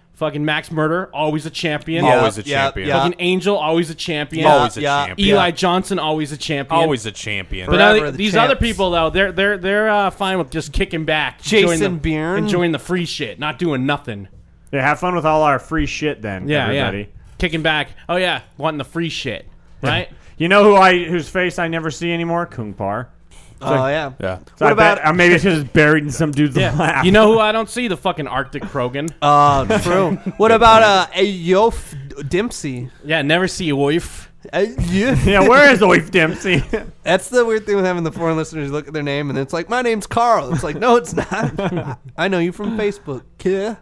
Fucking Max Murder, always a champion. Always a champion. Fucking Angel, always a champion. Always a champion. Eli Johnson, always a champion. Always a champion. But now these other people though, they're fine with just kicking back, Jason Byrne, enjoying the free shit, not doing nothing. Yeah, have fun with all our free shit then, everybody. Kicking back. Oh yeah, wanting the free shit, right? You know whose face I never see anymore? Kung Par. Yeah. So what about maybe it's just buried in some dude's lap. You know who I don't see? The fucking Arctic Krogan. True. What about Yof Dempsey? Yeah, never see Oif. Yeah, where is Oif Dempsey? That's the weird thing with having the foreign listeners look at their name and it's like, my name's Carl. It's like, no, it's not. I know you from Facebook. Yeah.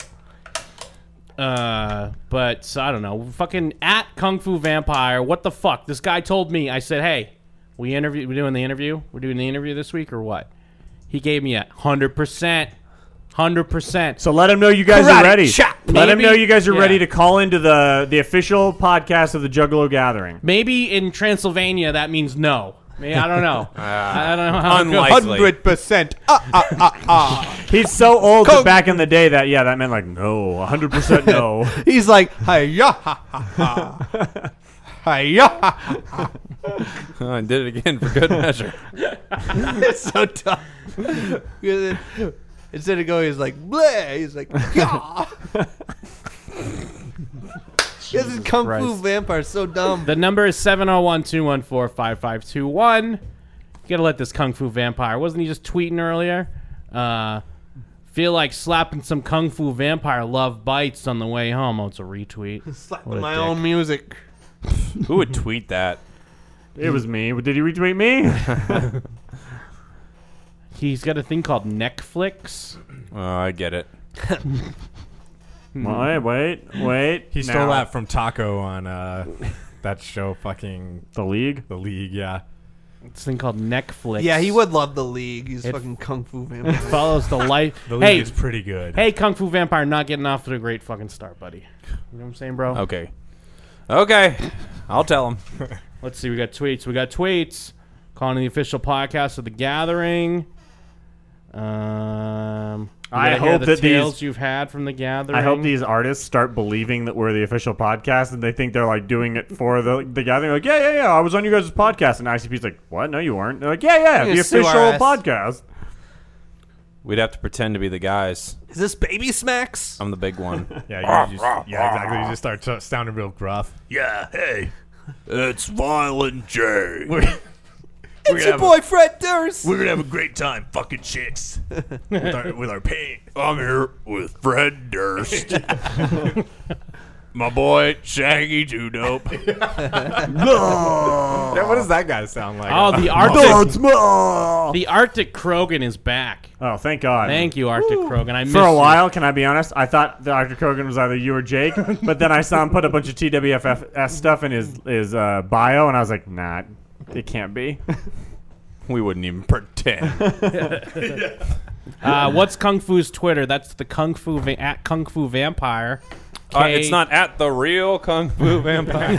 But so, I don't know. Fucking at Kung Fu Vampire. What the fuck? This guy told me. I said, hey. We're doing the interview? We're doing the interview this week or what? He gave me 100%. 100%. So let him know you guys are ready. Let him know you guys are Yeah. ready to call into the official podcast of the Juggalo Gathering. Maybe in Transylvania that means no. Maybe, I don't know. I don't know how unlikely. 100%. He's so old that back in the day that meant like no, 100% no. He's like, hi-ya, ha, ha, ha. Hi-ya, ha, ha. I did it again for good measure. It's so tough. Instead of going, he's like, bleh. He's like, yeah. This is Kung Fu Vampire, so dumb. The number is 701-214-5521. You gotta let this Kung Fu Vampire. Wasn't he just tweeting earlier? Feel like slapping some Kung Fu Vampire love bites on the way home. Oh, it's a retweet. Slapping my own music. Who would tweet that? It was me. Did he retweet me? He's got a thing called Netflix. Oh, I get it. Wait. He stole that from Taco on that show, fucking The League. The League, yeah. It's a thing called Netflix. Yeah, he would love The League. He's fucking Kung Fu Vampire. It follows the life. The League is pretty good. Hey, Kung Fu Vampire, not getting off to a great fucking start, buddy. You know what I'm saying, bro? Okay. I'll tell him. Let's see. We got tweets. Calling the official podcast of The Gathering. I hope that tales you've had from The Gathering. I hope these artists start believing that we're the official podcast and they think they're like doing it for the Gathering. Like, yeah, I was on you guys' podcast, and ICP's like, what? No, you weren't. They're like, yeah, the official podcast. We'd have to pretend to be the guys. Is this Baby Smacks? I'm the big one. Exactly. You just start sounding real gruff. Yeah, hey, it's Violent J. It's your boy Fred Durst. We're gonna have a great time fucking chicks with our paint. I'm here with Fred Durst. My boy Shaggy Too Dope. Yeah, what does that guy sound like? Oh, the Arctic Krogan is back. Oh, thank God. Thank you, Arctic Krogan. I missed For a you. while, can I be honest? I thought the Arctic Krogan was either you or Jake, but then I saw him put a bunch of TWFS stuff in his bio, and I was like, nah, it can't be. We wouldn't even pretend. What's Kung Fu's Twitter? That's the Kung Fu at Kung Fu Vampire. It's not at the real Kung Fu Vampire.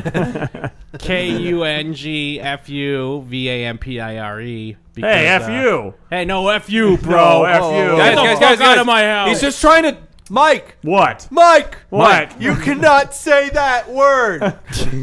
KUNGFUVAMPIRE. Hey, F you. Hey, no, F you, bro. No, F you. Get the fuck out of my house. He's just trying to... Mike. What? Mike. What? You cannot say that word.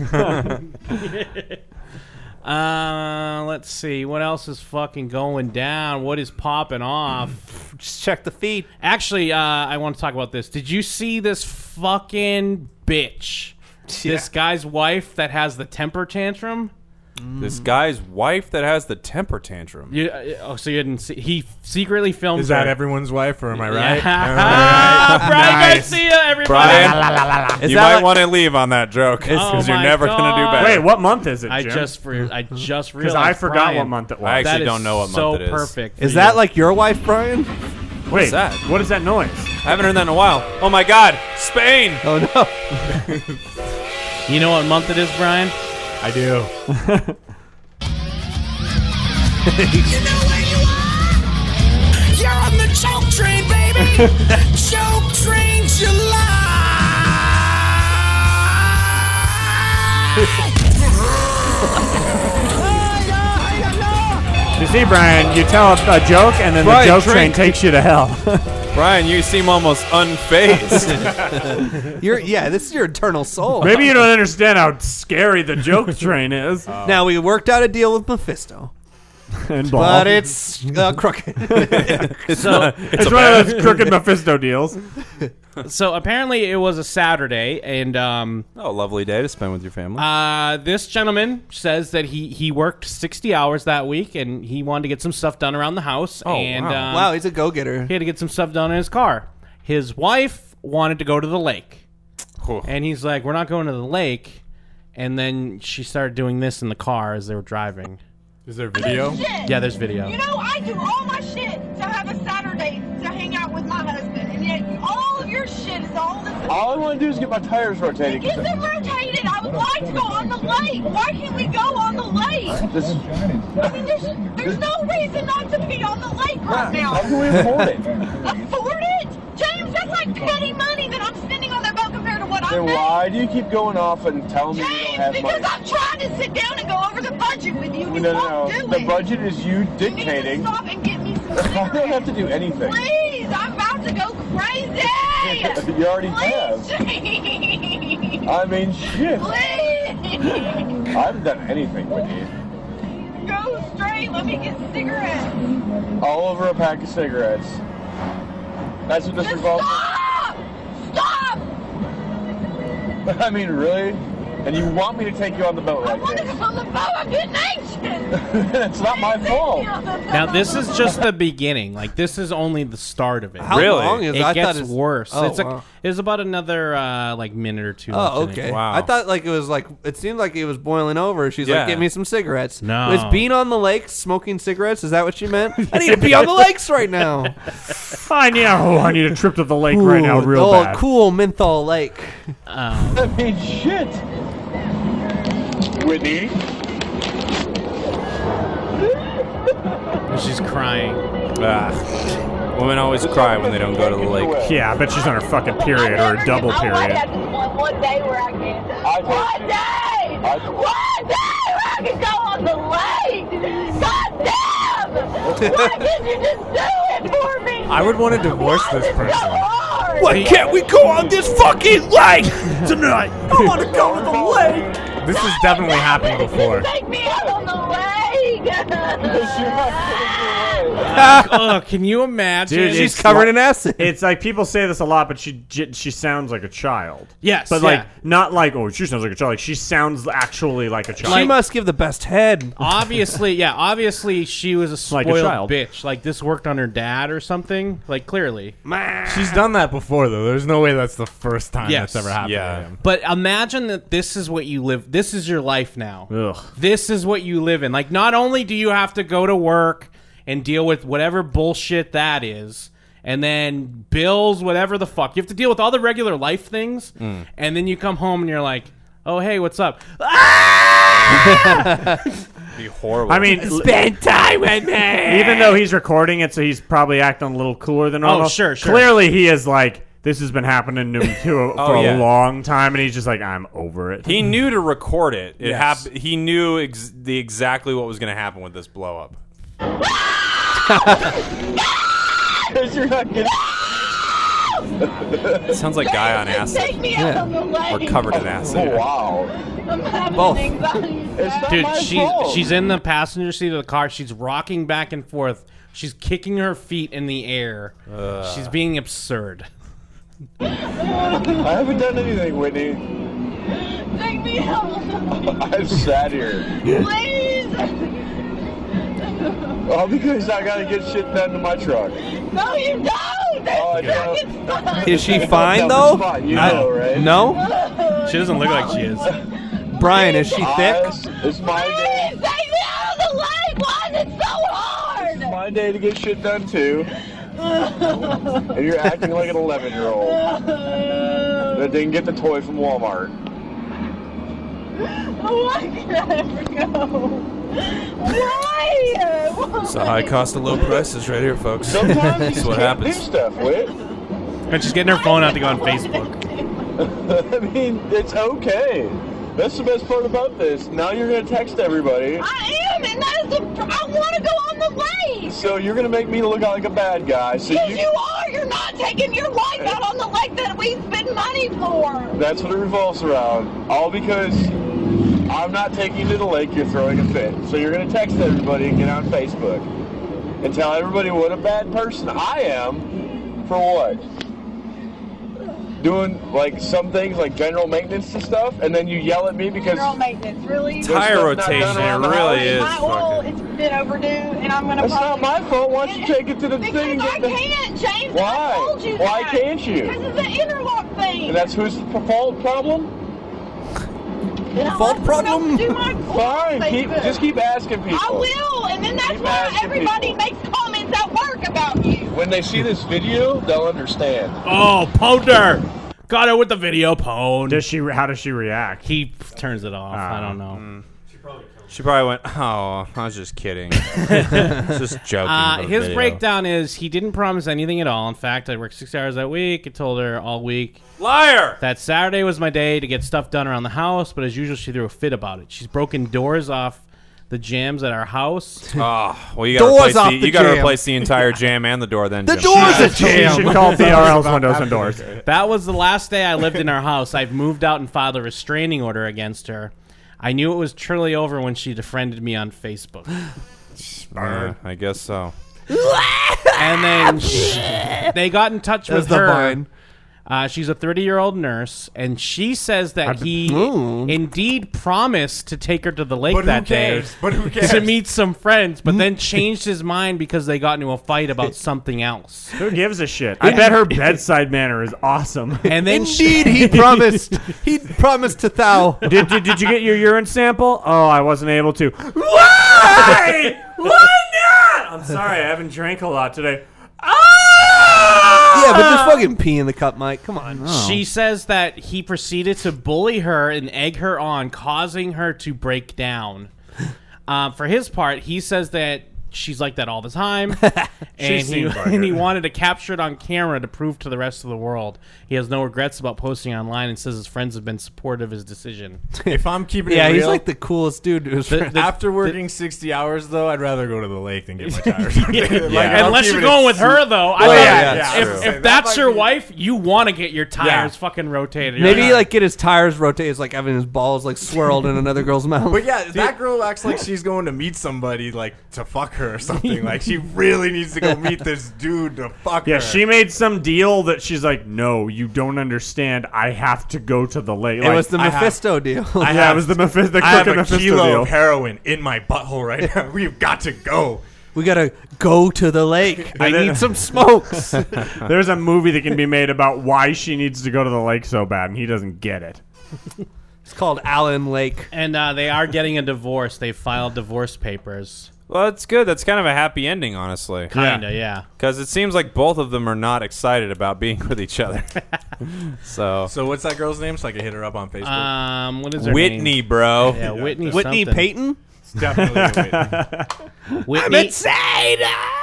Let's see. What else is fucking going down? What is popping off? Just check the feed. Actually, I want to talk about this. Did you see this fucking bitch? Yeah. This guy's wife that has the temper tantrum? This guy's wife that has the temper tantrum. So you didn't see? He secretly filmed. Is that everyone's wife, or am I right? Yeah. Brian Garcia, everybody. Brian, you might want to leave on that joke because you're never going to do better. Wait, what month is it, Jim? I just realized. Because I forgot what month it was. I actually don't know what month it is. So perfect. Is that like your wife, Brian? Wait, What's that? What is that noise? I haven't heard that in a while. Oh my God, Spain! Oh no. You know what month it is, Brian? I do. You know where you are? You're on the choke train, baby. Choke train You see, Brian, you tell a joke and then the joke train takes you to hell. Brian, you seem almost unfazed. This is your eternal soul. Maybe you don't understand how scary the joke train is. Now, we worked out a deal with Mephisto. And but it's crooked. It's one of those crooked Mephisto deals. So apparently it was a Saturday, and lovely day to spend with your family. This gentleman says that he worked 60 hours that week, and he wanted to get some stuff done around the house. Oh, and wow. Wow, he's a go-getter. He had to get some stuff done in his car. His wife wanted to go to the lake, and he's like, "We're not going to the lake." And then she started doing this in the car as they were driving. Is there video? Yeah, there's video. You know, I do all my shit to have a Saturday to hang out with my husband, and yet all of your shit is all this. All I want to do is get my tires rotated. Get them rotated. I would like to go on the lake. Why can't we go on the lake? I mean, there's no reason not to be on the lake right now. How can we afford it? Afford it? James, that's like petty money that I'm spending on that boat compared to what I'm Then making. why do you keep going off and telling me you don't have Because money? I'm trying to sit down and go over the budget with you. And you No. won't do The it. budget is you You need dictating. to stop and get me some I don't have to do anything. Please, I'm about to go crazy. You already have. Please. I mean, shit. Please. I haven't done anything with you. Go straight. Let me get cigarettes. All over a pack of cigarettes. That's what this Just revolves. stop. Stop. I mean, really? And you want me to take you on the boat I right want to go on the boat. I'm getting anxious. That's not my fault. Now this is just the beginning. Like this is only the start of it. How Really? long is it? It I gets thought it's- worse. Oh, it's wow. it's about another like minute or two. Oh, left in okay. it. I thought like it was like it seemed like it was boiling over. She's Yeah. like, "Get me some cigarettes." No. Is being on the lake smoking cigarettes? Is that what she meant? I need to be on the lakes right now. I need a trip to the lake right now, real bad. Cool menthol lake. I mean, shit. Whitney. She's crying. Women always cry when they don't go to the lake. Yeah, I bet she's on her fucking period or a double period. One day where I can. One day where I can go on the lake. God damn! Why didn't you just do it for me? I would want to divorce this person. Why can't we go on this fucking lake tonight? I want to go to the lake. This has definitely happened before. Take me out on the lake. Can you imagine? Dude, She's covered in acid. It's like people say this a lot, but she sounds like a child. Yes, but yeah. like not like she sounds like a child. Like she sounds actually like a child. She must give the best head. Obviously, she was a Like spoiled a child. bitch. Like this worked on her dad or something. Like clearly. She's done that before, though. There's no way that's the first time Yes. that's ever happened Yeah. to him. But imagine that this is what you live. This is your life now. Ugh. This is what you live in. Like, not only do you have to go to work and deal with whatever bullshit that is, and then bills, whatever the fuck. You have to deal with all the regular life things, and then you come home and you're like, oh, hey, what's up? Be horrible. I mean, Spend time with me. even though he's recording it, so he's probably acting a little cooler than normal. sure. Clearly, he is like, this has been happening to him for yeah. a long time, and he's just like, I'm over it. He knew to record it. It Yes. He knew exactly what was going to happen with this blow up. You're not getting. It sounds like guy on acid. Take me out on the lake. Or covered in acid. Oh, wow. I'm having Both. anxiety. It's not Dude, my fault. she's in the passenger seat of the car. She's rocking back and forth. She's kicking her feet in the air. She's being absurd. I haven't done anything, Whitney. Take me out. I've sat here. Please. All because I gotta get shit done to my truck. No, you don't. Oh, I That don't. truck is fine. Is she fine That was though? fine, you know, right? No. She doesn't look like she is. Brian, is she thick? It's my day. Please take me out of the lake. Why is it so hard? It's my day to get shit done too. And you're acting like an 11-year-old that didn't get the toy from Walmart. Why can't I ever go? Why? It's a high cost of low prices right here, folks. Sometimes you That's just what can't do happens. stuff, Whit. And she's getting her phone out to go on Facebook. I mean, it's okay. That's the best part about this. Now you're going to text everybody. I am, and that is I want to go on the lake. So you're going to make me look like a bad guy. So Yes, you are. You're not taking your wife out on the lake that we spend money for. That's what it revolves around. All because I'm not taking you to the lake, you're throwing a fit. So you're going to text everybody and get on Facebook and tell everybody what a bad person I am for what? Doing like some things like general maintenance and stuff, and then you yell at me because General maintenance, really? Tire rotation, it really is. My oil, it's been overdue, and I'm going to That's not my fault. Why don't you take it to the thing and I get the... can't, James. Why? I told you Why that. can't you? Because it's an interlock thing. And that's whose fault problem? Fault problem? Fine, just keep asking people. I will, and then that's Keep why asking everybody makes comments at work about you. When they see this video, they'll understand. Oh, Ponder! Got her with the video, Pone. How does she react? He turns it off. I don't know. She probably went, oh, I was just kidding. Just joking. for the His video. breakdown is he didn't promise anything at all. In fact, I worked 6 hours that week. I told her all week. Liar! That Saturday was my day to get stuff done around the house, but as usual, she threw a fit about it. She's broken doors off the jams at our house. Oh, well, you got to replace the entire jam and the door then. The Jim. door's a jam. You should call TRL's Windows and Doors. That was the last day I lived in our house. I've moved out and filed a restraining order against her. I knew it was truly over when she defriended me on Facebook. I guess so. And then they got in touch with the her. vine. She's a 30-year-old nurse, and she says that he indeed promised to take her to the lake But who that day cares? But who cares? to meet some friends, but then changed his mind because they got into a fight about something else. Who gives a shit? I bet her bedside manner is awesome. And then Indeed, he promised. He promised to thou. Did you get your urine sample? Oh, I wasn't able to. Why? Why not? I'm sorry, I haven't drank a lot today. Yeah, but just fucking pee in the cup, Mike. Come on. She says that he proceeded to bully her and egg her on, causing her to break down. For his part, he says that she's like that all the time, and he wanted to capture it on camera to prove to the rest of the world. He has no regrets about posting online and says his friends have been supportive of his decision. If I'm keeping it Yeah, real, he's like the coolest dude. after working 60 hours, though, I'd rather go to the lake than get my tires. Unless you're going with her, though. If that's your wife, you want to get your tires fucking rotated. Maybe like get his tires rotated. It's like having his balls like swirled in another girl's mouth. But yeah, that girl acts like she's going to meet somebody like to fuck her or something. Like she really needs to go meet this dude to fuck her. Yeah, she made some deal that she's like, no, you don't understand. I have to go to the lake. It was the Mephisto deal. It was the Mephisto. I have a Mephisto kilo deal. of heroin in my butthole right now. We've got to go. We gotta go to the lake. I need some smokes. There's a movie that can be made about why she needs to go to the lake so bad, and he doesn't get it. It's called Allen Lake. And they are getting a divorce. They filed divorce papers. Well, that's good. That's kind of a happy ending, honestly. Kinda, yeah. Because it seems like both of them are not excited about being with each other. So what's that girl's name? So I can hit her up on Facebook. What is her Whitney, name? bro. Yeah, Whitney. Whitney something. Payton. It's definitely Whitney. I'm insane.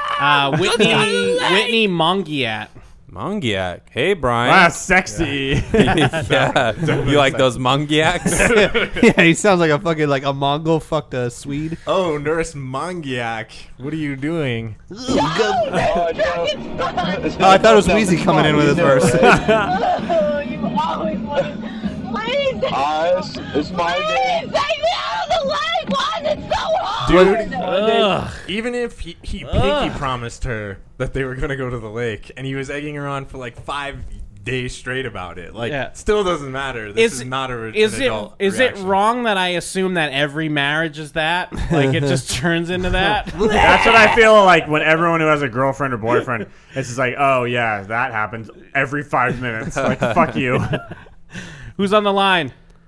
Whitney Mongiat. Mongiac. Hey, Brian. Wow, sexy. Yeah. You like those Mongiacs? Yeah, he sounds like a fucking like a Mongol fucked a Swede. Oh, Nurse Mongiac. What are you doing? Oh, I thought it was Wheezy coming in with his verse. Oh, you always want to. Please. It's my day. Please take me out of the lake. Why is it so hard? Dude, even if he pinky promised her that they were going to go to the lake and he was egging her on for like 5 days straight about it, like, still doesn't matter. This is not an adult Is it reaction. wrong that I assume that every marriage is that? Like, it just turns into that? That's what I feel like when everyone who has a girlfriend or boyfriend, it's just like, oh, yeah, that happens every 5 minutes. Like, fuck you. Who's on the line?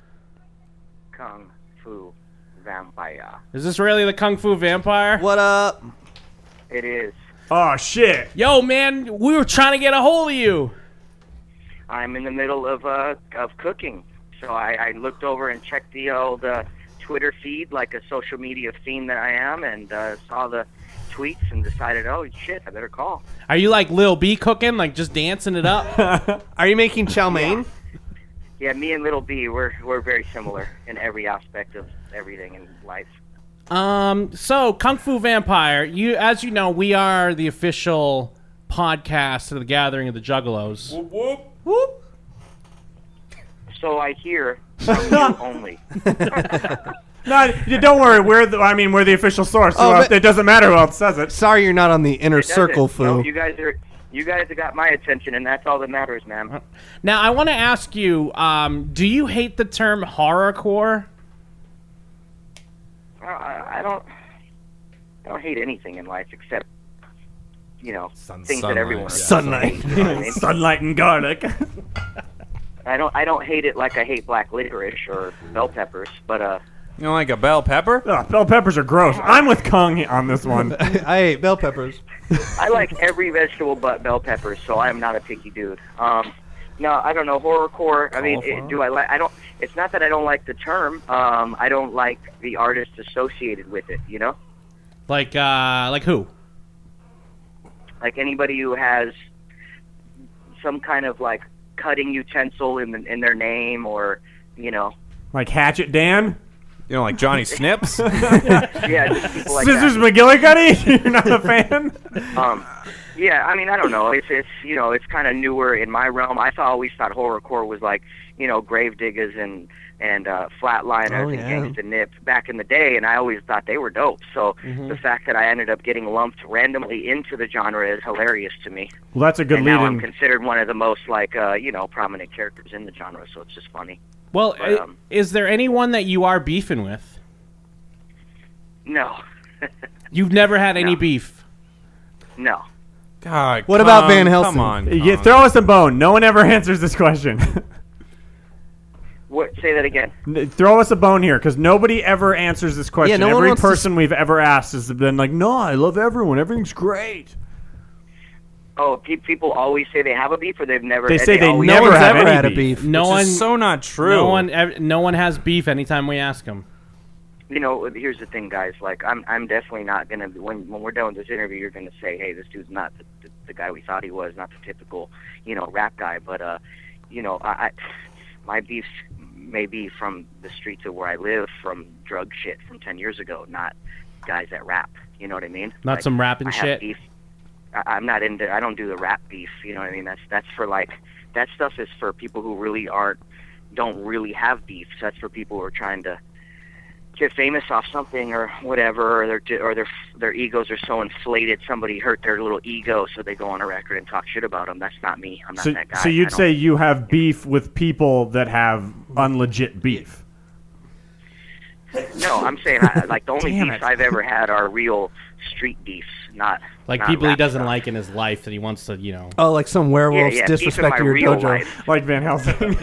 Kung Fu Vampire. Is this really the Kung Fu Vampire? What up? It is. Oh, shit. Yo, man, we were trying to get a hold of you. I'm in the middle of cooking, so I looked over and checked the old Twitter feed like a social media fiend that I am, and saw the tweets and decided, oh shit, I better call. Are you like Lil B cooking, like just dancing it up? Are you making chow mein? Yeah, me and Little B, we're very similar in every aspect of everything in life. So Kung Fu Vampire, as you know, we are the official podcast of the Gathering of the Juggalos. Whoop, whoop. Whoop. So I hear from you only. No, don't worry. We're the official source. So it doesn't matter who else says it. Sorry, you're not on the inner circle, Fu. No, you guys have got my attention, and that's all that matters, man. Now, I want to ask you: do you hate the term horrorcore? I don't hate anything in life except, things that everyone sunlight, sunlight and garlic. I don't hate it like I hate black licorice or bell peppers, but You don't like a bell pepper? Bell peppers are gross. I'm with Kung on this one. I hate bell peppers. I like every vegetable but bell peppers, so I am not a picky dude. No, I don't know, horrorcore. I mean, I don't. It's not that I don't like the term. I don't like the artists associated with it. You know. Like who? Like anybody who has some kind of like cutting utensil in their name, or like Hatchet Dan. Like Johnny Snips. Yeah, just people like Scissors that. McGillicuddy. You're not a fan. Yeah, I mean, I don't know. It's kind of newer in my realm. I always thought horrorcore was like Gravediggers and Flatliners and Gangsta Nip back in the day, and I always thought they were dope. So the fact that I ended up getting lumped randomly into the genre is hilarious to me. Well, that's a good lead-in. Now I'm considered one of the most prominent characters in the genre, so it's just funny. Well, but, is there anyone that you are beefing with? No. You've never had any beef? No. God, what about Van Helsing? Come on. Throw us a bone. No one ever answers this question. What? Say that again. Throw us a bone here, because nobody ever answers this question. Yeah, every person we've ever asked has been like, no, I love everyone. Everything's great. Oh, people always say they have a beef, or they've never. They say they never have had a beef. No Which is so not true. No one has beef anytime we ask them. Here's the thing, guys. Like, I'm definitely not gonna. When we're done with this interview, you're gonna say, "Hey, this dude's not the guy we thought he was. Not the typical, rap guy." But my beefs may be from the streets of where I live, from drug shit from 10 years ago, not guys that rap. You know what I mean? Not some rapping shit. Beef. I'm not into. I don't do the rap beef. You know what I mean? That's for that stuff is for people who really don't really have beef. So that's for people who are trying to get famous off something or whatever, or their egos are so inflated. Somebody hurt their little ego, so they go on a record and talk shit about them. That's not me. I'm not that guy. So you'd say you have beef with people that have unlegit beef? No, I'm saying the only beefs I've ever had are real street beefs, not people he doesn't stuff. like in his life that he wants to, Oh, like some werewolves disrespect your dojo. Life. Like Van Helsing.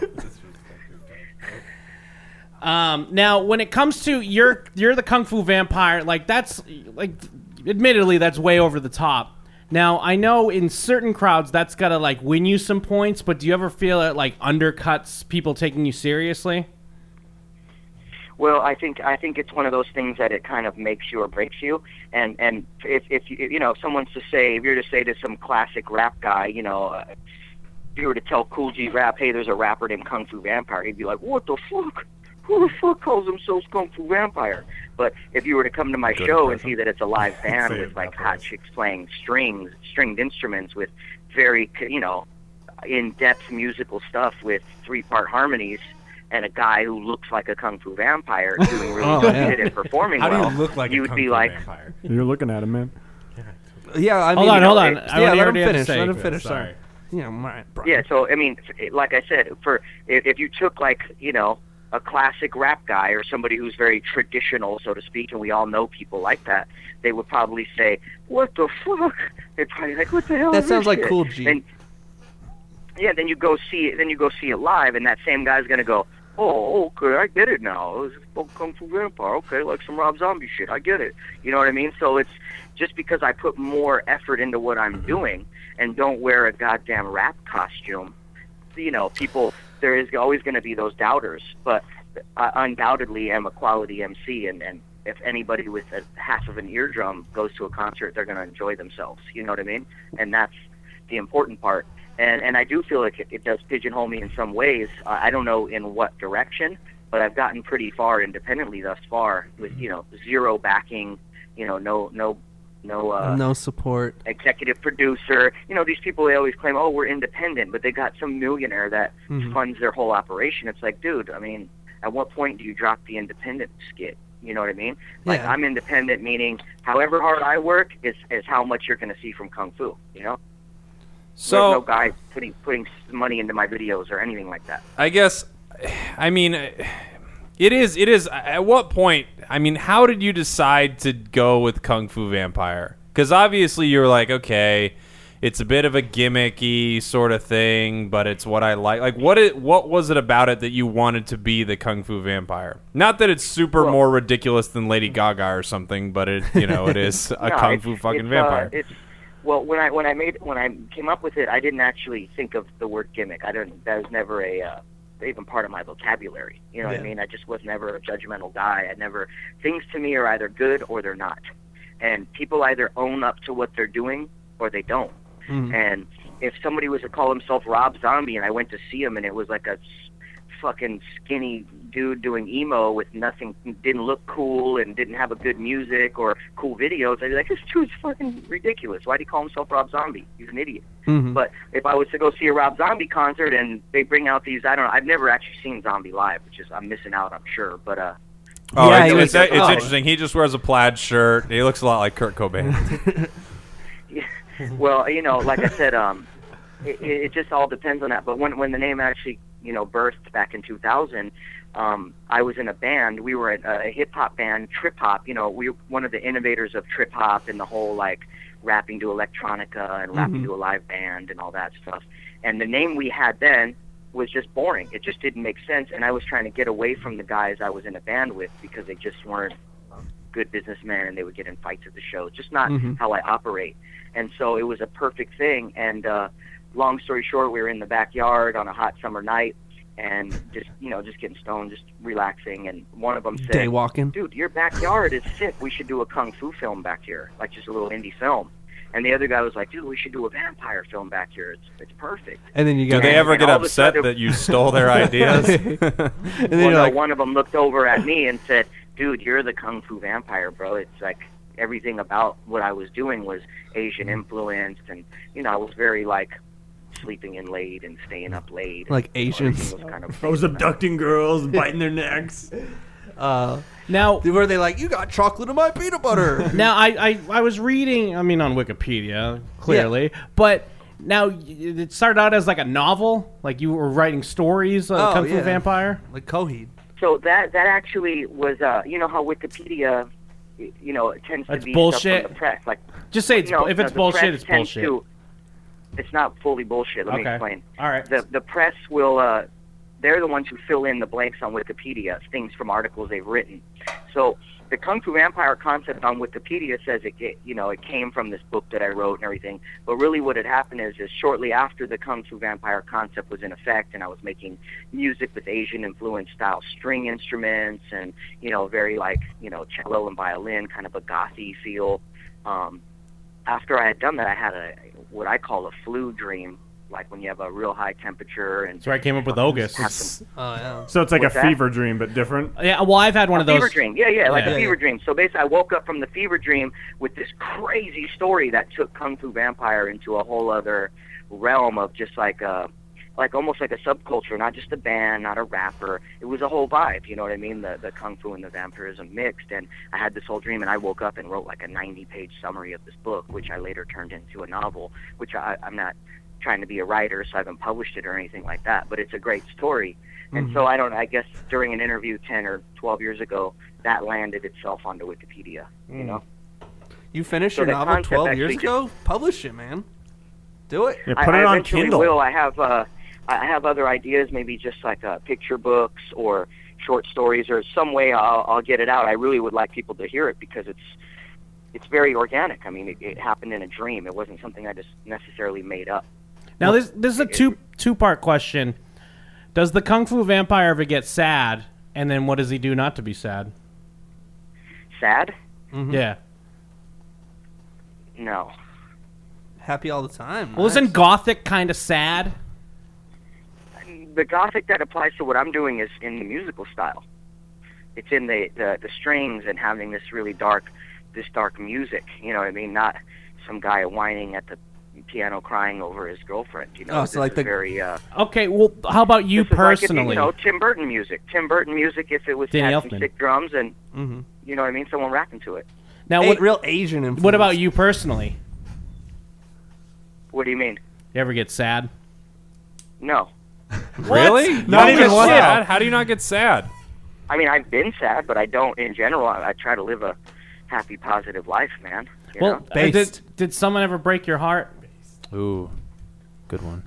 Now, when it comes to you're the Kung Fu Vampire, that's admittedly that's way over the top. Now, I know in certain crowds that's gotta win you some points, but do you ever feel it undercuts people taking you seriously? Well, I think it's one of those things that it kind of makes you or breaks you. And if someone's to say, if you're to say to some classic rap guy, if you were to tell Cool G Rap, hey, there's a rapper named Kung Fu Vampire, he'd be like, what the fuck? Who the fuck calls themselves Kung Fu Vampire? But if you were to come to my show and see that it's a live band with hot chicks playing stringed instruments with very in-depth musical stuff with 3-part harmonies, and a guy who looks like a Kung Fu Vampire doing really good shit and performing How well, do you look like you a would Kung be Fu like, vampire? You're looking at him, man. Yeah, I mean, hold on. Yeah, let him finish. Let him finish. Sorry. Yeah, right. Yeah, so I mean, like I said, if you took a classic rap guy or somebody who's very traditional, so to speak, and we all know people like that, they would probably say, "What the fuck?" They'd probably like, "What the hell?" That is sounds this like shit?" Cool G. And, then you go see it. Then you go see it live, and that same guy's gonna go, "Oh, okay, I get it now. It's Kung Fu Vampire. Okay, like some Rob Zombie shit. I get it." You know what I mean? So it's just because I put more effort into what I'm doing and don't wear a goddamn rap costume. People. There is always going to be those doubters, but I undoubtedly am a quality MC, and if anybody with a half of an eardrum goes to a concert, they're going to enjoy themselves. You know what I mean? And that's the important part. And I do feel like it does pigeonhole me in some ways. I don't know in what direction, but I've gotten pretty far independently thus far with, zero backing, no support. Executive producer. These people, they always claim, oh, we're independent, but they got some millionaire that funds their whole operation. It's like, dude, I mean, at what point do you drop the independent skit? You know what I mean? Like, I'm independent, meaning however hard I work is how much you're going to see from Kung Fu, So there's no guy putting money into my videos or anything like that. I guess, I mean, it is. At what point? I mean, how did you decide to go with Kung Fu Vampire? Because obviously you're like, okay, it's a bit of a gimmicky sort of thing, but it's what I like. Like, what was it about it that you wanted to be the Kung Fu Vampire? Not that it's super more ridiculous than Lady Gaga or something, but it is a Kung Fu fucking vampire. Well, when I came up with it, I didn't actually think of the word gimmick. That was never even part of my vocabulary. You know what I mean? I just was never a judgmental guy. Things to me are either good or they're not. And people either own up to what they're doing or they don't. Mm-hmm. And if somebody was to call himself Rob Zombie and I went to see him and it was like a fucking skinny dude doing emo with nothing, didn't look cool and didn't have a good music or cool videos, I'd be like, this dude's fucking ridiculous. Why'd he call himself Rob Zombie? He's an idiot. Mm-hmm. But if I was to go see a Rob Zombie concert and they bring out these, I don't know, I've never actually seen Zombie live, which is, I'm missing out, I'm sure, but it's interesting. He just wears a plaid shirt. He looks a lot like Kurt Cobain. Yeah. Well, like I said, it just all depends on that. But when the name actually, birthed back in 2000, I was in a band. We were a hip-hop band, Trip Hop. We were one of the innovators of Trip Hop and the whole, like, rapping to electronica and rapping to a live band and all that stuff. And the name we had then was just boring. It just didn't make sense. And I was trying to get away from the guys I was in a band with because they just weren't good businessmen and they would get in fights at the show. Just not how I operate. And so it was a perfect thing. And long story short, we were in the backyard on a hot summer night and just getting stoned, just relaxing. And one of them said, "Daywalking, dude, your backyard is sick. We should do a Kung Fu film back here, like just a little indie film." And the other guy was like, "Dude, we should do a vampire film back here. It's perfect." And then do they ever get upset that you stole their ideas? And then one of them looked over at me and said, "Dude, you're the Kung Fu Vampire, bro. It's like everything about what I was doing was Asian influenced, and I was very like sleeping in late and staying up late. Like Asians. I was abducting girls, biting their necks. Now, were they like, you got chocolate in my peanut butter? Now, I was reading, on Wikipedia, clearly, but now it started out as like a novel, like you were writing stories on Kung Fu Vampire? Like Coheed. So that actually was, how Wikipedia, it tends to be bullshit. Stuff from the press. Like, just say if it's bullshit, it's bullshit. It's not fully bullshit. Let me explain. All right. The press will, they're the ones who fill in the blanks on Wikipedia, things from articles they've written. So the Kung Fu Vampire concept on Wikipedia says it came from this book that I wrote and everything. But really what had happened is shortly after the Kung Fu Vampire concept was in effect and I was making music with Asian influence style string instruments and, very like, cello and violin, kind of a gothy feel. After I had done that, I had what I call a flu dream, like when you have a real high temperature. And so I came up with August. So it's like a fever dream, but different? Yeah, well, I've had one of those. Fever dream, like a fever dream. So basically, I woke up from the fever dream with this crazy story that took Kung Fu Vampire into a whole other realm of just like almost like a subculture, not just a band, not a rapper. It was a whole vibe, you know what I mean? The Kung Fu and the vampirism mixed, and I had this whole dream, and I woke up and wrote like a 90-page summary of this book, which I later turned into a novel, which I'm not trying to be a writer, so I haven't published it or anything like that, but it's a great story. And so I guess during an interview 10 or 12 years ago, that landed itself onto Wikipedia, You finished your novel 12 years ago? Publish it, man. Do it. Yeah, put it on Kindle. Will. I have other ideas, maybe just like picture books or short stories or some way I'll get it out. I really would like people to hear it because it's very organic. I mean, it happened in a dream. It wasn't something I just necessarily made up. Now, this is a two-part question. Does the Kung Fu Vampire ever get sad, and then what does he do not to be sad? Sad? Mm-hmm. Yeah. No. happy all the time. Well, isn't Gothic kind of sad? The Gothic that applies to what I'm doing is in the musical style. It's in the strings and having this really dark music. You know what I mean? Not some guy whining at the piano crying over his girlfriend. You know, so like the very. Okay, well, how about you personally? Like Tim Burton music. Tim Burton music. If it was had some sick drums and you know what I mean, someone rapping to it. Now, what real Asian influence? What about you personally? What do you mean? You ever get sad? No. Really? Not even sad? How do you not get sad? I mean, I've been sad, but I don't. In general, I try to live a happy, positive life, man. You know? Did someone ever break your heart? Ooh, good one.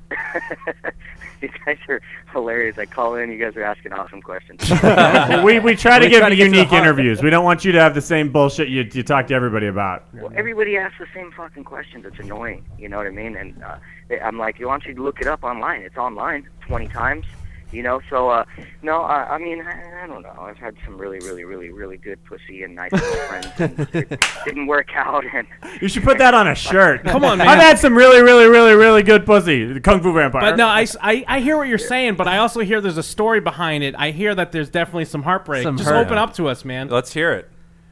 You guys are hilarious. I call in, you guys are asking awesome questions. we try to give you unique interviews. We don't want you to have the same bullshit you talk to everybody about. Well, everybody asks the same fucking questions. It's annoying. You know what I mean? And I'm like, you want you to look it up online. It's online 20 times. You know, so, no, I mean, I don't know. I've had some really, really, really, really good pussy and nice girlfriends. And it didn't work out. And you should put that on a shirt. Come on, man. I've had some really, really, really, really good pussy. The Kung Fu Vampire. But no, I hear what you're saying, but I also hear there's a story behind it. I hear that there's definitely some heartbreak. Just open up to us, man. Let's hear it.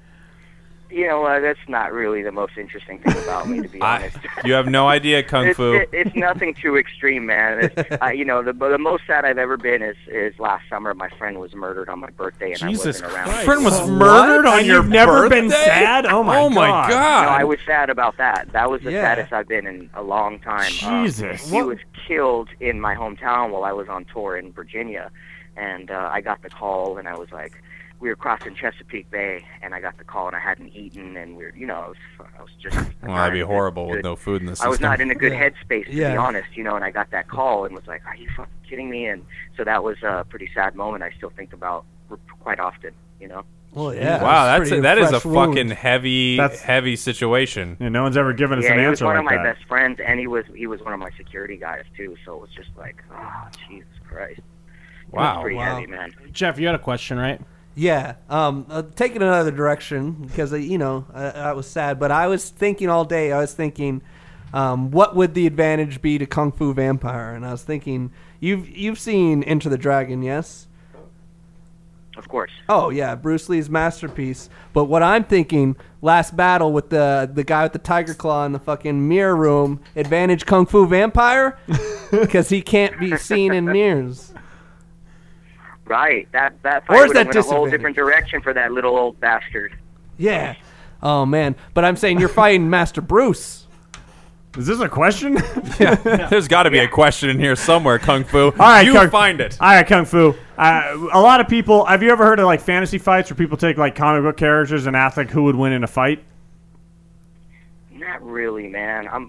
You know, that's not really the most interesting thing about me, to be honest. You have no idea Kung Fu. It's nothing too extreme, man. You know, the most sad I've ever been is last summer. My friend was murdered on my birthday, and Jesus I wasn't around. Christ. Your friend was murdered on your birthday? Never been sad? Oh my god! No, I was sad about that. That was the saddest I've been in a long time. Jesus. He was killed in my hometown while I was on tour in Virginia, and I got the call, and I was like, we were crossing Chesapeake Bay, and I got the call, and I hadn't eaten, and I was just. Well, that'd be horrible with no food in the system. I was not in a good headspace, to be honest, you know, and I got that call and was like, are you fucking kidding me? And so that was a pretty sad moment I still think about quite often, you know? Well, yeah. Wow, that is a fucking heavy situation. Yeah, no one's ever given us an answer like that. He was one of my best friends, and he was one of my security guys, too, so it was just like, oh, Jesus Christ. Wow. It was pretty heavy, man. Jeff, you had a question, right? Yeah, taking another direction because I was sad, but I was thinking all day. I was thinking, what would the advantage be to Kung Fu Vampire? And I was thinking, you've seen Enter the Dragon, yes? Of course. Oh yeah, Bruce Lee's masterpiece. But what I'm thinking, last battle with the guy with the tiger claw in the fucking mirror room, advantage Kung Fu Vampire because he can't be seen in mirrors. Right, that fight would have went a whole different direction for that little old bastard. Yeah. Oh, man. But I'm saying you're fighting Master Bruce. Is this a question? Yeah. There's got to be a question in here somewhere, Kung Fu. All right, you find it. All right, Kung Fu. A lot of people, have you ever heard of like fantasy fights where people take like comic book characters and ask like who would win in a fight? Not really, man.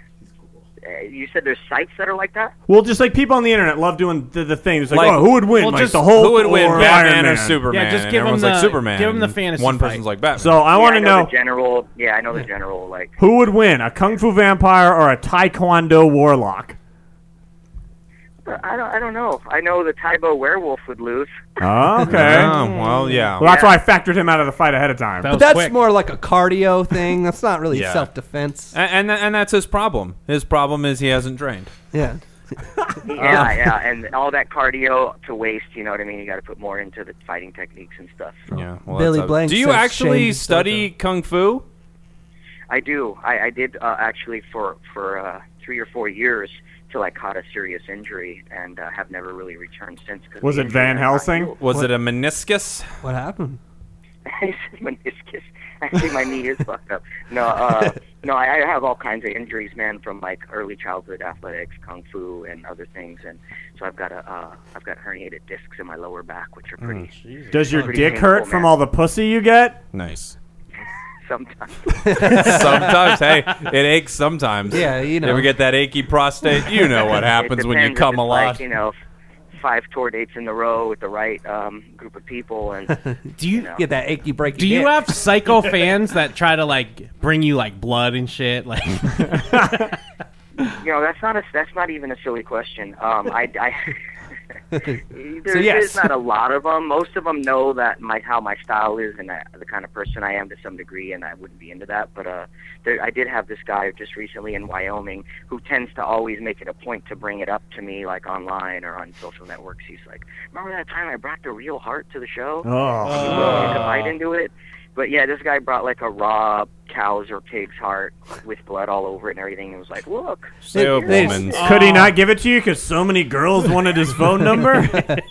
You said there's sites that are like that? Well, just like people on the internet love doing the things. Like, oh, who would win? Well, like the Hulk, who would win? Batman or Superman? Yeah, just give them like Superman. Give them the fantasy. One fight. person's like Batman. So I want to know the general. Yeah, I know the general. Like, who would win, a Kung Fu Vampire or a Taekwondo Warlock? I don't know. I know the Taibo Werewolf would lose. Oh, okay. Well, yeah. Well, that's why I factored him out of the fight ahead of time. But that's more like a cardio thing. That's not really self-defense. And that's his problem. His problem is he hasn't trained. Yeah. Yeah, and all that cardio to waste, you know what I mean? You got to put more into the fighting techniques and stuff. So. Yeah. Well, Billy Blank. Do you actually study Kung Fu? I do. I did actually for 3 or 4 years till I caught a serious injury and have never really returned since. Was it Van Helsing? Was it a meniscus? What happened? Meniscus. Actually, my knee is fucked up. No, I have all kinds of injuries, man, from like early childhood athletics, kung fu, and other things, and so I've got herniated discs in my lower back, which are pretty. Does your pretty dick painful, hurt man. from all the pussy you get? Nice. Sometimes. Sometimes, hey, it aches sometimes. Yeah, you know. You ever get that achy prostate? You know what happens when you come a lot. Like, 5 tour dates in a row with the right group of people, and do you get that achy breaky? Do you have psycho fans that try to like bring you like blood and shit? Like, that's not even a silly question. There's not a lot of them. Most of them know that how my style is and the kind of person I am to some degree, and I wouldn't be into that. But I did have this guy just recently in Wyoming who tends to always make it a point to bring it up to me, like online or on social networks. He's like, "Remember that time I brought the real heart to the show? Oh, took a bite into it." But yeah, this guy brought like a raw cow's or pig's heart with blood all over it and everything. It was like, look. Could he not give it to you because so many girls wanted his phone number?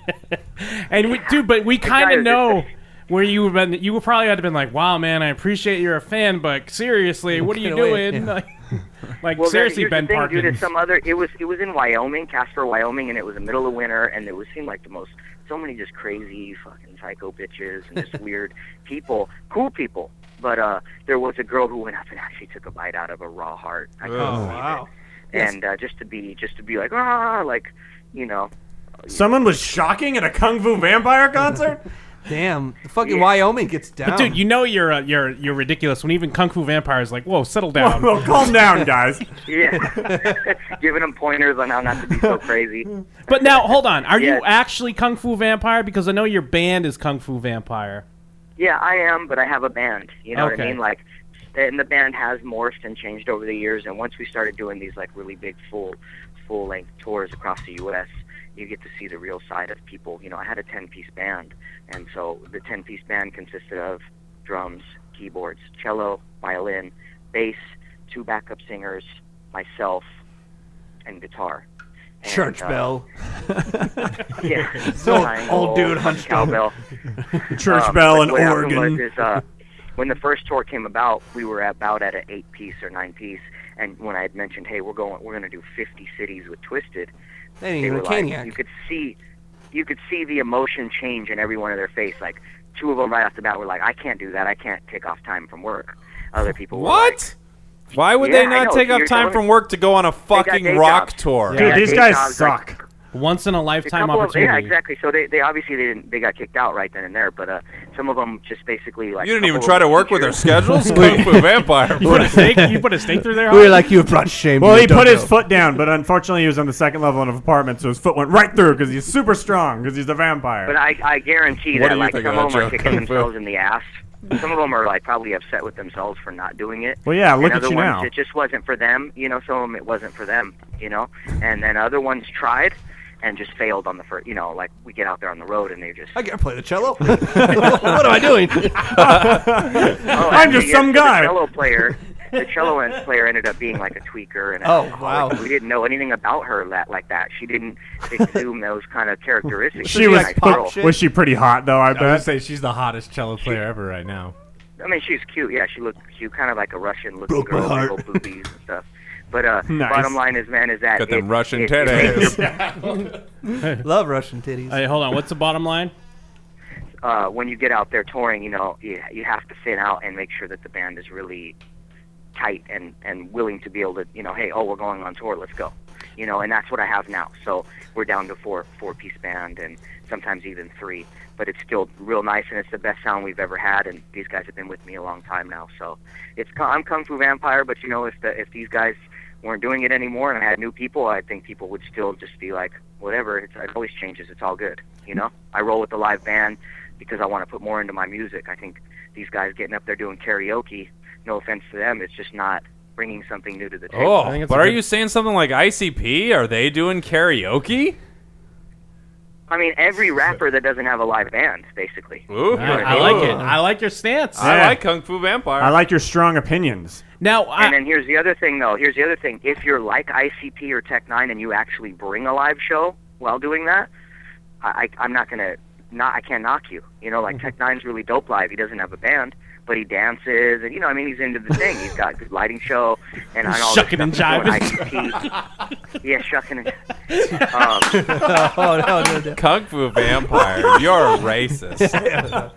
And we kind of know where you would been. You would probably have been like, wow, man, I appreciate you're a fan, but seriously, what are you doing? Yeah. Like well, seriously, Ben Parkins. Parkins. It was in Wyoming, Casper, Wyoming, and it was the middle of winter, and it seemed like so many just crazy fucking psycho bitches and just weird people, cool people. But there was a girl who went up and actually took a bite out of a raw heart. I couldn't believe it. And just to be like, like, you know. Someone was shocking at a Kung Fu Vampire concert? Damn, the fucking Wyoming gets down. But dude, you know you're ridiculous when even Kung Fu Vampire is like, whoa, settle down. Whoa, calm down, guys. Yeah, giving them pointers on how not to be so crazy. But now, hold on, are you actually Kung Fu Vampire? Because I know your band is Kung Fu Vampire. Yeah, I am, but I have a band. You know what I mean? Like, and the band has morphed and changed over the years. And once we started doing these like really big full-length tours across the U.S., you get to see the real side of people. You know, I had a 10-piece band, and so the 10-piece band consisted of drums, keyboards, cello, violin, bass, 2 backup singers, myself, and guitar. And, church bell. Yeah. So old dude hunched cowbell. Church bell and organ. When the first tour came about, we were about at an 8-piece or 9-piece, and when I had mentioned, hey, we're going to do 50 cities with Twisted, they were like, you could see the emotion change in every one of their face. Like 2 of them right off the bat were like, I can't do that. I can't take off time from work. Other people were what? Like, why would they not take off time from work to go on a fucking rock tour? Dude, these guys suck. Once in a lifetime opportunity. Yeah, exactly. So they obviously they got kicked out right then and there. But some of them just basically like. You didn't even try to work with their schedules. Kung Fu Vampire. You put a stake through there. We were like, you have brought shame. Well, he put his foot down, but unfortunately, he was on the second level of an apartment, so his foot went right through because he's super strong because he's a vampire. But I guarantee that like some of them are kicking themselves in the ass. Some of them are like probably upset with themselves for not doing it. Well, yeah, look at you now. It just wasn't for them. You know, some of them it wasn't for them. You know, and then other ones tried. And just failed on the first, you know, like we get out there on the road and they just. I can't play the cello. What am I doing? I'm just some guy. The cello player ended up being like a tweaker and wow. We didn't know anything about her like that. She didn't exude those kind of characteristics. She was she pretty hot though? I bet. I would say she's the hottest cello player ever right now. I mean, she's cute. Yeah, she looked cute, kind of like a Russian-looking girl with little boobies and stuff. But bottom line is, man, is that got them Russian titties. Love Russian titties. Hey, hold on. What's the bottom line? When you get out there touring, you know, you have to thin out and make sure that the band is really tight and willing to be able to, you know, hey, we're going on tour, let's go. You know, and that's what I have now. So we're down to 4-piece band and sometimes even 3. But it's still real nice, and it's the best sound we've ever had. And these guys have been with me a long time now. So I'm Kung Fu Vampire, but you know, if these guys weren't doing it anymore and I had new people, I think people would still just be like, whatever, it always changes, it's all good, you know? I roll with the live band because I want to put more into my music. I think these guys getting up there doing karaoke, no offense to them, it's just not bringing something new to the table. Oh, but are you saying something like ICP? Are they doing karaoke? I mean, every rapper that doesn't have a live band, basically. Ooh, I like it. I like your stance. I like Kung Fu Vampire. I like your strong opinions. Now, and then here's the other thing, though. Here's the other thing. If you're like ICP or Tech Nine and you actually bring a live show while doing that, I'm not gonna. I can't knock you. You know, like Tech Nine's really dope live. He doesn't have a band, but he dances, and you know, I mean, he's into the thing. He's got a good lighting show, and all shucking and jiving. ICP. Yeah, shucking and. No. Kung Fu Vampire, you're a racist.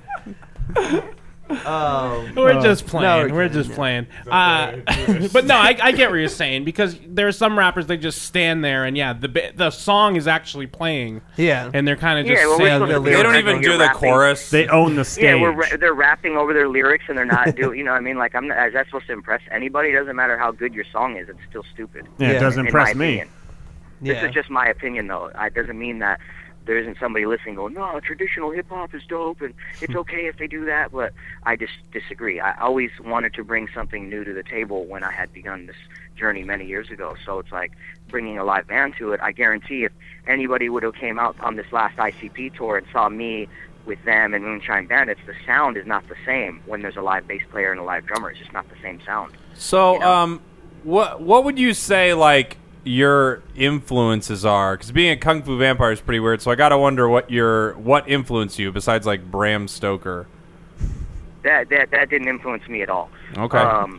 We're just playing. We're just playing. But no, I get what you're saying, because there are some rappers that just stand there and the song is actually playing. Yeah, and they're kind of just saying they don't even do the chorus. They own the stage. Yeah, they're rapping over their lyrics and they're not doing. You know what I mean? Like, I'm not. Is that supposed to impress anybody? It doesn't matter how good your song is. It's still stupid. Yeah, it doesn't impress me. This is just my opinion, though. It doesn't mean that there isn't somebody listening going, no, traditional hip hop is dope and it's okay if they do that, but I just disagree. I always wanted to bring something new to the table when I had begun this journey many years ago. So it's like bringing a live band to it. I guarantee if anybody would have came out on this last ICP tour and saw me with them and Moonshine Bandits, the sound is not the same when there's a live bass player and a live drummer. It's just not the same sound. So, what would you say, like, your influences are? Because being a Kung Fu Vampire is pretty weird, so I gotta wonder what influenced you besides, like, Bram Stoker. That didn't influence me at all. Okay.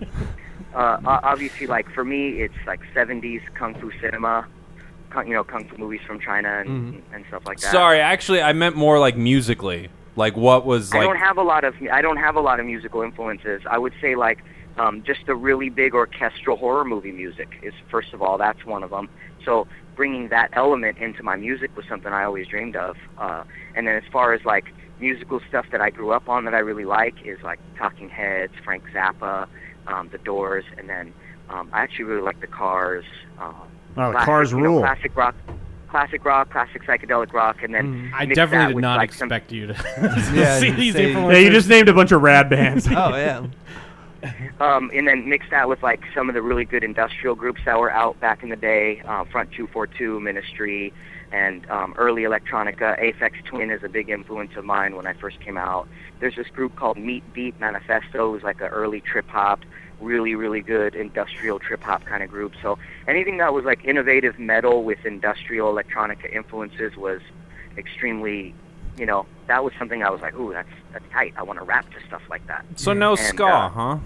Obviously, like, for me, it's like 70s Kung Fu cinema, Kung Fu movies from China and stuff like that. Sorry, actually, I meant more like musically. Like, what was like? I don't have a lot of musical influences. I would say like just the really big orchestral horror movie music is, first of all, that's one of them. So bringing that element into my music was something I always dreamed of. And then as far as like musical stuff that I grew up on that I really like is like Talking Heads, Frank Zappa, The Doors, and then I actually really like the Cars. The Cars rule. Classic rock, classic psychedelic rock, and then I definitely did not expect you to see these influencers. Yeah, you just named a bunch of rad bands. Oh yeah. And then mix that with like some of the really good industrial groups that were out back in the day, Front 242, Ministry, and early electronica. Aphex Twin is a big influence of mine when I first came out. There's this group called Meat Beat Manifesto. It was like an early trip hop, really, really good industrial trip hop kind of group. So anything that was like innovative metal with industrial electronica influences was extremely, that was something I was like, ooh, that's tight. I want to rap to stuff like that. So no ska, huh?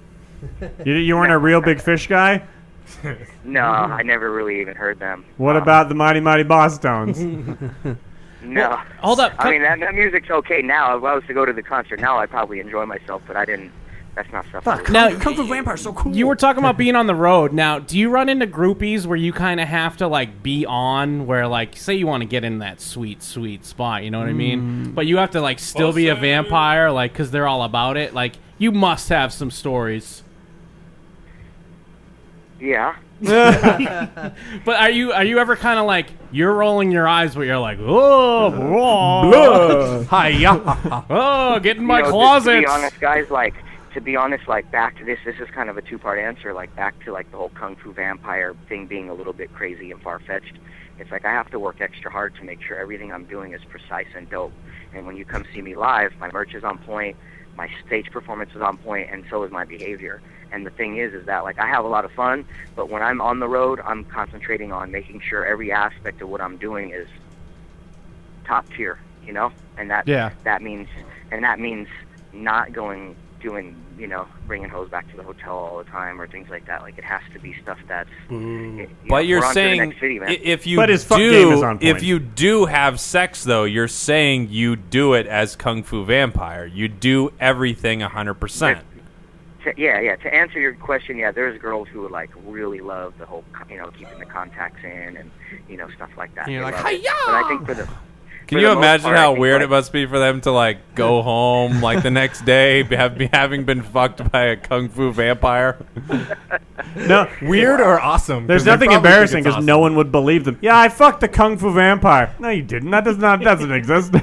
You weren't a Real Big Fish guy? No, I never really even heard them. What about the Mighty Mighty Boss Tones? No. Well, hold up. I mean, that music's okay now. If I was to go to the concert now, I'd probably enjoy myself, but I didn't. That's not stuff. Now, Kung Fu Vampire is so cool. You were talking about being on the road. Now, do you run into groupies where you kind of have to like be on, where like, say you want to get in that sweet spot, you know what I mean? But you have to like still be a vampire, like, because they're all about it. Like, you must have some stories. Yeah. But are you ever kind of like, you're rolling your eyes, but you're like, oh, get in my closet. To be honest, guys, back to this is kind of a two-part answer, like back to like the whole Kung Fu Vampire thing being a little bit crazy and far-fetched. It's like I have to work extra hard to make sure everything I'm doing is precise and dope. And when you come see me live, my merch is on point, my stage performance is on point, and so is my behavior. And the thing is that like I have a lot of fun, but when I'm on the road, I'm concentrating on making sure every aspect of what I'm doing is top tier, and that means not doing bringing hoes back to the hotel all the time or things like that. Like it has to be stuff that's. But you're saying if you do have sex though, you're saying you do it as Kung Fu Vampire. You do everything 100%. Yeah. To answer your question, there's girls who would like really love the whole, keeping the contacts in and stuff like that. And you're like, hiya! But I think can you imagine how weird it must be for them to like go home like the next day having been fucked by a Kung Fu Vampire? No, weird or awesome? There's nothing embarrassing because no one would believe them. Yeah, I fucked the Kung Fu Vampire. No, you didn't. That doesn't exist.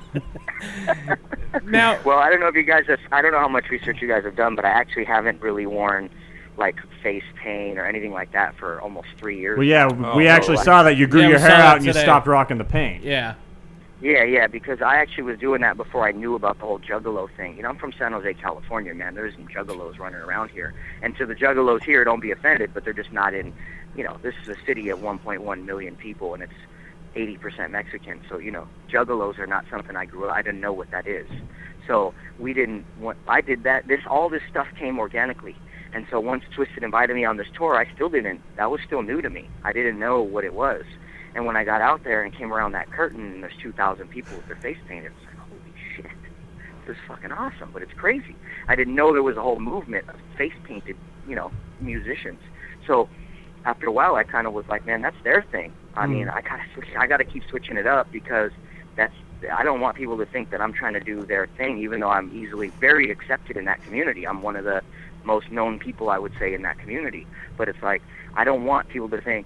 Now, well, I don't know if you guys I don't know how much research you guys have done, but I actually haven't really worn like face paint or anything like that for almost 3 years. Well, yeah, we actually saw that you grew your hair out and you stopped rocking the paint. Yeah. Yeah, because I actually was doing that before I knew about the whole juggalo thing. I'm from San Jose, California, man. There's some juggalos running around here. And to the juggalos here, don't be offended, but they're just not in, this is a city of 1.1 million people, and it's 80% Mexican. So, juggalos are not something I grew up. I didn't know what that is. So I did that. All this stuff came organically. And so once Twisted invited me on this tour, that was still new to me. I didn't know what it was. And when I got out there and came around that curtain and there's 2,000 people with their face painted, it was like, holy shit, this is fucking awesome, but it's crazy. I didn't know there was a whole movement of face painted, musicians. So after a while, I kind of was like, man, that's their thing. I mean, I got to keep switching it up because I don't want people to think that I'm trying to do their thing, even though I'm easily very accepted in that community. I'm one of the most known people, I would say, in that community. But it's like, I don't want people to think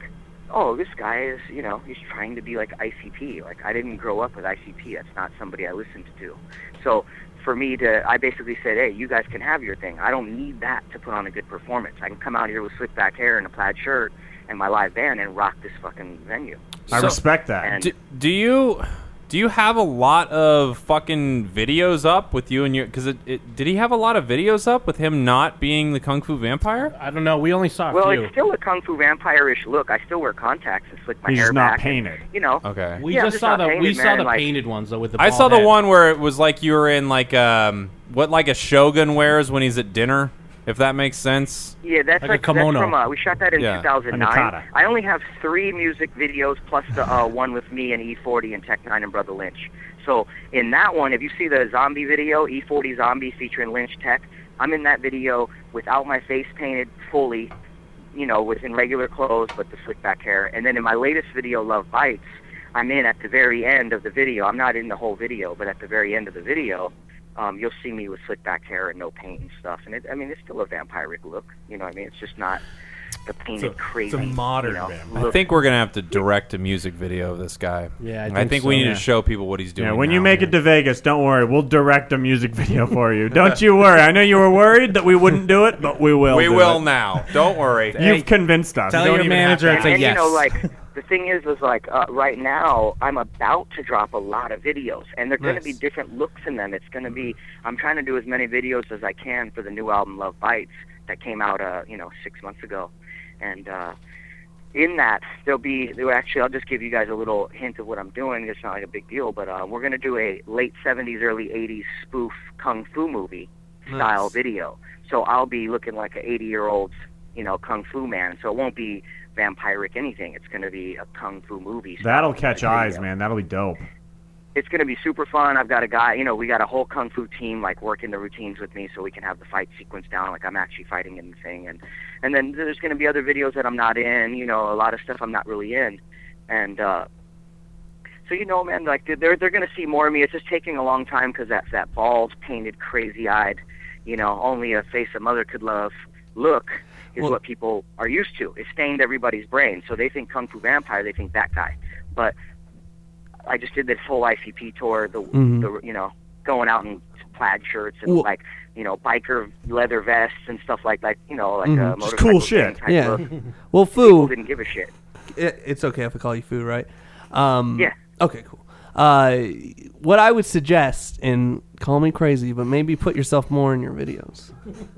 oh, this guy is, he's trying to be like ICP. Like, I didn't grow up with ICP. That's not somebody I listened to. So for me I basically said, hey, you guys can have your thing. I don't need that to put on a good performance. I can come out here with slick back hair and a plaid shirt and my live band and rock this fucking venue. I respect that. And do you have a lot of fucking videos up with you and your? Because did he have a lot of videos up with him not being the Kung Fu Vampire? I don't know. We only saw a well, few. It's still a Kung Fu Vampire-ish look. I still wear contacts and slick my hair back. He's not painted. And, Okay. We just saw the painted ones though with the. I saw the bald head. one where it was like you were in like what like a shogun wears when he's at dinner. If that makes sense. Yeah, that's like a kimono. That's from, we shot that in 2009. I only have 3 music videos plus the one with me and E40 and Tech 9 and Brother Lynch. So in that one, if you see the zombie video, E40 Zombie featuring Lynch Tech, I'm in that video without my face painted fully, within regular clothes, but the slick back hair. And then in my latest video, Love Bites, I'm in at the very end of the video. I'm not in the whole video, but at the very end of the video, you'll see me with slick back hair and no paint and stuff. And it's still a vampiric look. You know what I mean? It's just not the painted crazy. It's a modern vampire. I think we're gonna have to direct a music video of this guy. Yeah, I think we need to show people what he's doing. Yeah, when you now. make it to Vegas, don't worry. We'll direct a music video for you. Don't you worry. I know you were worried that we wouldn't do it, but we will. We do will it. now. Don't worry. You've convinced us. Tell your manager it's a yes. The thing is right now I'm about to drop a lot of videos, and they're going to be different looks in them. It's going to be, I'm trying to do as many videos as I can for the new album Love Bites that came out 6 months ago, and in that I'll just give you guys a little hint of what I'm doing. It's not like a big deal, but we're going to do a late 70s, early 80s spoof kung fu movie style video. So I'll be looking like an 80-year-old kung fu man. So it won't be vampiric anything. It's going to be a kung fu movie. That'll catch eyes, man. That'll be dope. It's going to be super fun. I've got a guy, we got a whole kung fu team working the routines with me so we can have the fight sequence down like I'm actually fighting in the thing. And then there's going to be other videos that I'm not in, a lot of stuff I'm not really in. And so man, they're going to see more of me. It's just taking a long time because that bald, painted, crazy-eyed, only a face a mother could love look is what people are used to. It's stained everybody's brain. So they think Kung Fu Vampire, they think that guy. But I just did this full ICP tour, going out in plaid shirts and biker leather vests and stuff like that, a motorcycle just cool shit. Yeah. Look. Well, Fu. People didn't give a shit. It's okay if I call you Fu, right? Yeah. Okay, cool. What I would suggest, and call me crazy, but maybe put yourself more in your videos.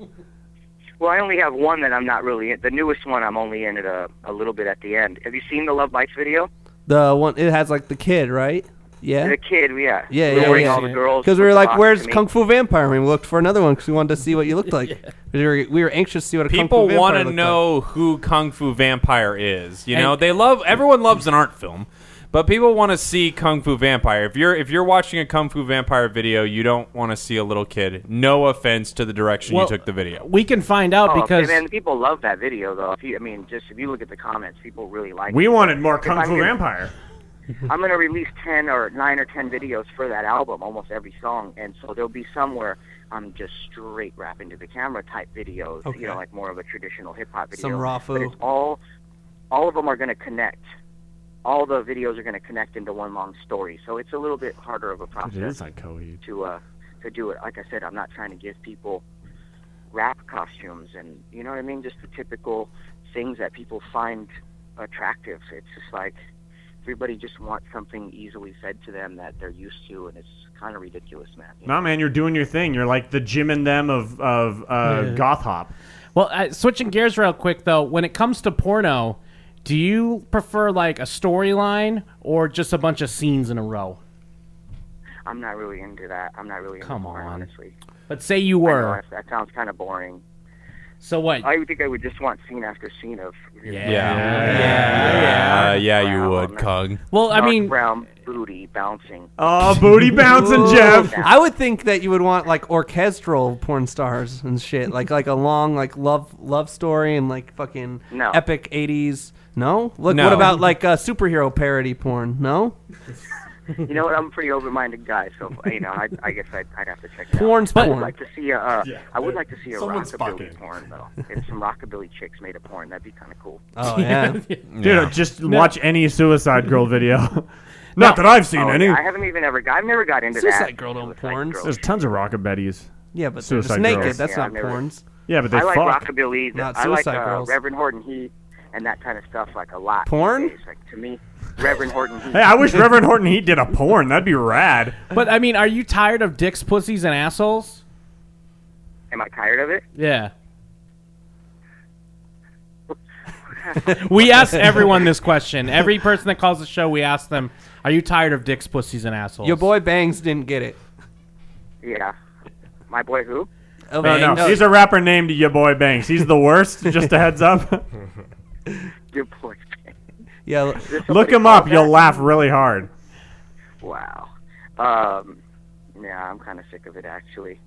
Well, I only have one that I'm not really in. The newest one I'm only in it a little bit at the end. Have you seen the Love Bites video? The one, it has the kid, right? Yeah. The kid, yeah. Yeah. All the girls. Because we were like, where's Kung Fu Vampire? And we looked for another one because we wanted to see what you looked like. We were anxious to see what a Kung Fu Vampire people want to looked know like. who Kung Fu Vampire is. Everyone loves an art film. But people want to see Kung Fu Vampire. If you're watching a Kung Fu Vampire video, you don't want to see a little kid. No offense to the direction you took the video. We can find out because people love that video though. If you look at the comments, people really like it. We wanted more Kung Fu Vampire. I'm going to release 9 or 10 videos for that album, almost every song, and so there'll be some where I'm just straight rap into the camera type videos, like more of a traditional hip hop video. Some raw But it's all of them are going to connect. All the videos are going to connect into one long story, so it's a little bit harder of a process. It is like Coheed. To do it. Like I said, I'm not trying to give people rap costumes and you know what I mean, just the typical things that people find attractive. It's just like everybody just wants something easily fed to them that they're used to, and it's kind of ridiculous, man. No, man, you're doing your thing. You're like the Jim and them of goth hop. Well, switching gears real quick though, when it comes to porno, do you prefer a storyline or just a bunch of scenes in a row? I'm not really into that. I'm not really into porn, honestly. But say you were. I know, that sounds kind of boring. So what? I would think I would just want scene after scene of. Yeah, you would, Kung. Well, I mean, brown booty bouncing. Oh, booty bouncing, Jeff. I would think that you would want orchestral porn stars and shit, like a long love story and fucking epic 80s. No? Look, No. What about a superhero parody porn? No? You know what? I'm a pretty open-minded guy, so I guess I'd have to check it out. Porn's I porn. would like to see a I would like to see a Someone's rockabilly fucking. porn though. If some rockabilly chicks made a porn, that'd be kind of cool. Oh yeah. Dude, just watch any Suicide Girl video. Not that I've seen any. I haven't even ever got. I've never got into Suicide that. Girl don't Suicide porns. Girl. There's tons of rockabetties. Yeah, but they're just Suicide naked. Girls. That's Yeah, not I've never- porns. Yeah, but they I like fuck. rockabilly. Not I like Suicide Girls. Reverend Horton Heat and that kind of stuff like a lot. Porn? these days. Like to me, Reverend Horton Heat. Hey, I wish Reverend Horton Heat did a porn. That'd be rad. But I mean, are you tired of dicks, pussies, and assholes? Am I tired of it? Yeah. We ask everyone this question. Every person that calls the show, we ask them, "Are you tired of dicks, pussies, and assholes?" Your boy Bangs didn't get it. Yeah. My boy who? Oh, No, he's a rapper named Ya Boy Banks. He's the worst. Just a heads up. Your boy. Yeah, Look him up. You'll laugh really hard. Wow. Yeah, I'm kind of sick of it actually.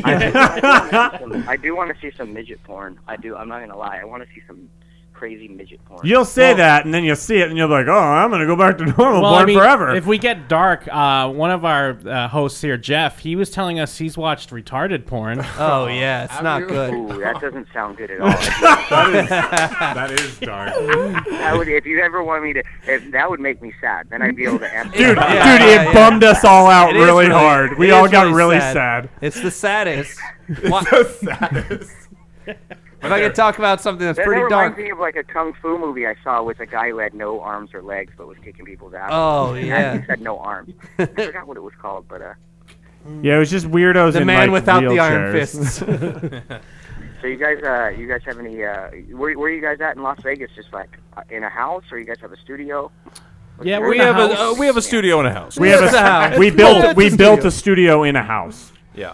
I do want to see some midget porn. I do. I'm not gonna lie. I want to see some crazy midget porn. You'll say that, and then you'll see it, and you'll be like, "Oh, I'm gonna go back to normal porn forever." If we get dark, one of our hosts here, Jeff, he was telling us he's watched retarded porn. Oh yeah, it's not good. Ooh, that doesn't sound good at all. that is dark. That would, if you ever want me to, that would make me sad. Then I'd be able to answer. Dude, it bummed us all out really hard. We all got really sad. It's the saddest. The saddest. If I could talk about something that's pretty that dark. reminds me of like a kung fu movie I saw with a guy who had no arms or legs but was kicking people's ass. Oh, yeah. He said no arms. I forgot what it was called, but Yeah, it was just weirdos. The in, man like, without the iron wheelchairs. fists. So you guys have any? Where are you guys at in Las Vegas? Just like in a house, or you guys have a studio? Yeah, we have a studio in a house. We have a house. We built a studio in a house. Yeah.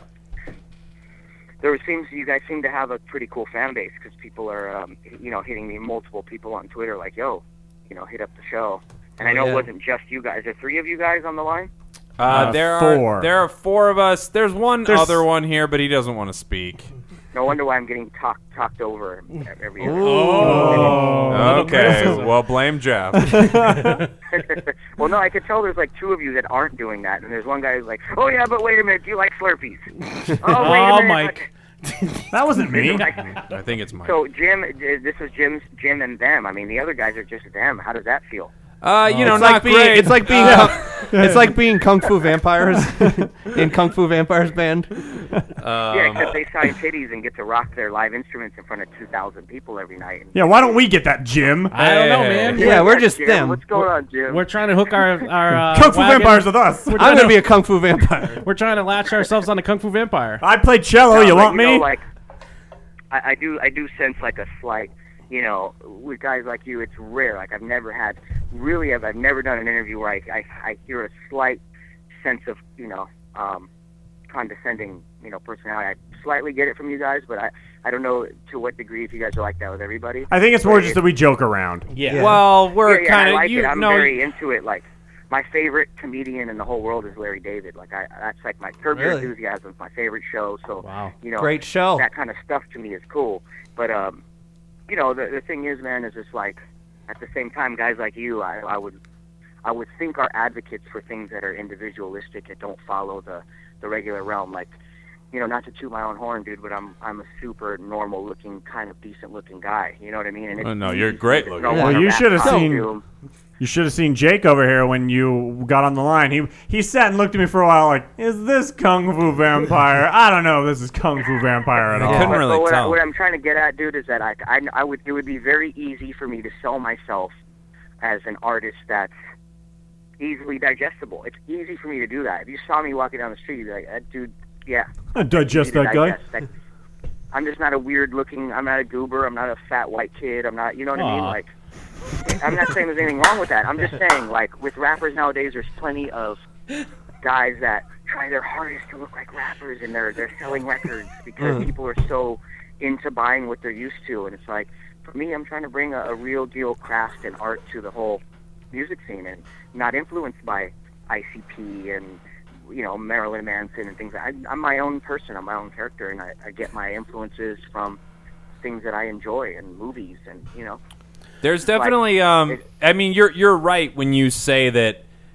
You guys seem to have a pretty cool fan base because people are, hitting me, multiple people on Twitter like, yo, hit up the show. And I know it wasn't just you guys. Are 3 of you guys on the line? There are 4 of us. There's other one here, but he doesn't want to speak. No wonder why I'm getting talked over every year. Okay. Well, blame Jeff. Well, no, I could tell there's like 2 of you that aren't doing that, and there's one guy who's like, "Oh yeah, but wait a minute, do you like Slurpees?" Oh, wait a minute. Mike. That wasn't me. I think it's Mike. So Jim, this is Jim and them. I mean, the other guys are just them. How does that feel? It's not great. It's like being it's like being Kung Fu Vampires in Kung Fu Vampires band. Yeah, except they sign titties and get to rock their live instruments in front of 2,000 people every night. Yeah, why don't we get that, Jim? I don't know, man. Yeah, we're just Jim, them. What's going on, Jim? We're trying to hook our Kung Fu wagon. Vampires with us. I'm gonna be a Kung Fu vampire. We're trying to latch ourselves on a Kung Fu Vampire. I play cello. No, You but want me? like, I do sense like a slight, with guys like you, it's rare. Like I've never done an interview where I hear a slight sense of, condescending, personality. I slightly get it from you guys, but I don't know to what degree if you guys are like that with everybody. I think it's more just that we joke around. Yeah. Well, we're I kind of like it. I'm very into it. Like my favorite comedian in the whole world is Larry David. Like that's like my Curb Your Enthusiasm is my favorite show. So Great show. That kind of stuff to me is cool. But the thing is, man, is just like at the same time, guys like you, I would think are advocates for things that are individualistic that don't follow the regular realm. Like, not to toot my own horn, dude, but I'm a super normal looking, kind of decent looking guy. You know what I mean? And No, you're great looking. Well, you should have seen Jake over here when you got on the line. He sat and looked at me for a while like, is this Kung Fu Vampire? I don't know if this is Kung Fu Vampire at all. Couldn't really tell. What I'm trying to get at, dude, is that it would be very easy for me to sell myself as an artist that's easily digestible. It's easy for me to do that. If you saw me walking down the street, you'd be like, that dude, yeah. Digest that guy. I'm just not a weird looking, I'm not a goober, I'm not a fat white kid, I'm not, you know what I mean? Like, I'm not saying there's anything wrong with that. I'm just saying, like, with rappers nowadays, there's plenty of guys that try their hardest to look like rappers, and they're selling records because people are so into buying what they're used to. And it's like, for me, I'm trying to bring a real deal craft and art to the whole music scene and not influenced by ICP and, Marilyn Manson and things. I'm my own person. I'm my own character, and I get my influences from things that I enjoy and movies and, There's definitely, I mean, you're right when you say that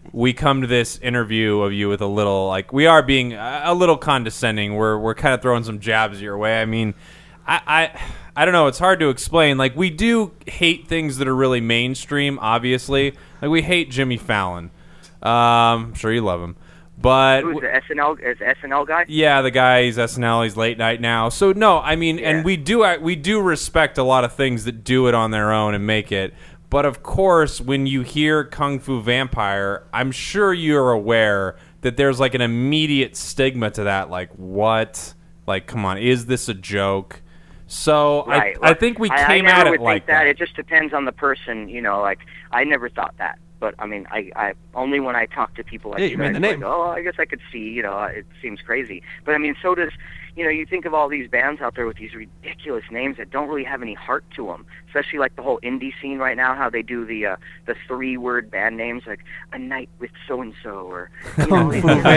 we come to this interview of you with a little, like, we are being a little condescending. We're kind of throwing some jabs your way. I mean, I don't know. It's hard to explain. Like, we do hate things that are really mainstream, obviously. Like, we hate Jimmy Fallon. I'm sure you love him. But who's the SNL guy? Yeah, the guy, he's SNL, he's late night now. So no, I mean, and we do respect a lot of things that do it on their own and make it. But of course, when you hear Kung Fu Vampire, I'm sure you're aware that there's like an immediate stigma to that. Like, what? Like, come on, is this a joke? So right. I think we came at it like that. It just depends on the person, you know. Like, I never thought that. But, I mean, I only when I talk to people like you guys, like, oh, I guess I could see, you know, it seems crazy. But, I mean, so does, you know, you think of all these bands out there with these ridiculous names that don't really have any heart to them, especially like the whole indie scene right now, how they do the 3-word band names, like A Night with So-and-so, or, you know, you know what